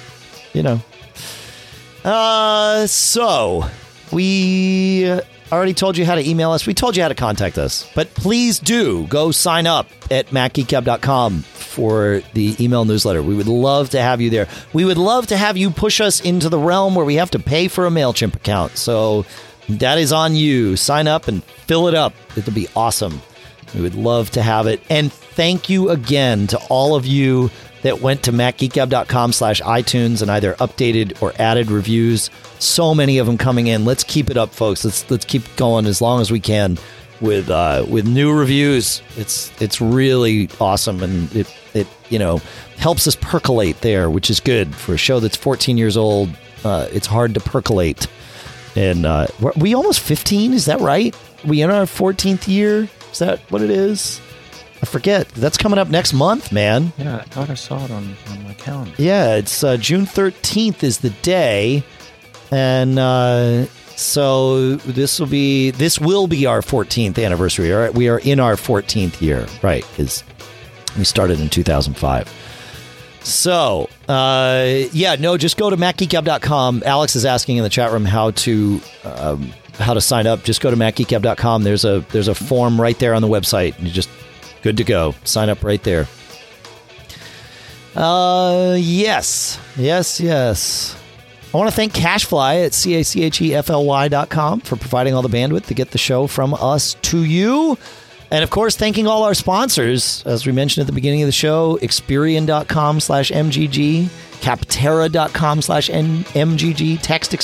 So we already told you how to email us. We told you how to contact us. But please do go sign up at MacGeekGab.com for the email newsletter. We would love to have you there. We would love to have you push us into the realm where we have to pay for a MailChimp account. So that is on you. Sign up and fill it up. It'll be awesome. We would love to have it. And thank you again to all of you that went to MacGeekGab.com/iTunes and either updated or added reviews. So many of them coming in. Let's keep it up, folks. Let's keep going as long as we can with new reviews. It's really awesome, and it helps us percolate there, which is good for a show that's 14 years old. It's hard to percolate, and we almost 15. Is that right? We in our 14th year? Is that what it is? I forget. That's coming up next month, man. Yeah, I thought I saw it on my calendar. Yeah, it's June 13th is the day, and so this will be our 14th anniversary. All right, we are in our 14th year, right? Because we started in 2005. So, just go to MacGeekGab.com. Alex is asking in the chat room how to sign up. Just go to MacGeekGab.com. There's a form right there on the website. You just good to go. Sign up right there. Yes. I want to thank CacheFly at CACHEFLY.com for providing all the bandwidth to get the show from us to you. And of course, thanking all our sponsors, as we mentioned at the beginning of the show, Experian.com/MGG, Capterra.com/MGG,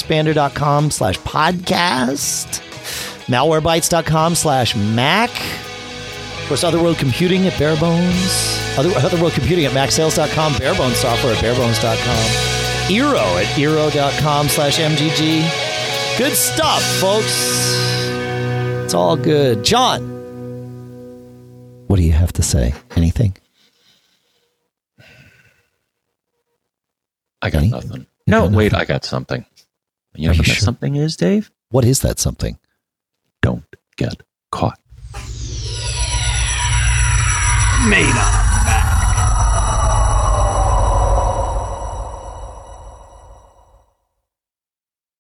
TextExpander.com/podcast, Malwarebytes.com/Mac. Of course, Otherworld Computing at Barebones. Otherworld Computing at MacSales.com. Barebones Software at Barebones.com. Eero at Eero.com/MGG. Good stuff, folks. It's all good. John, what do you have to say? Anything? I got nothing. No, wait, I got something. You know what that something is, Dave? What is that something? Don't get caught. Made up.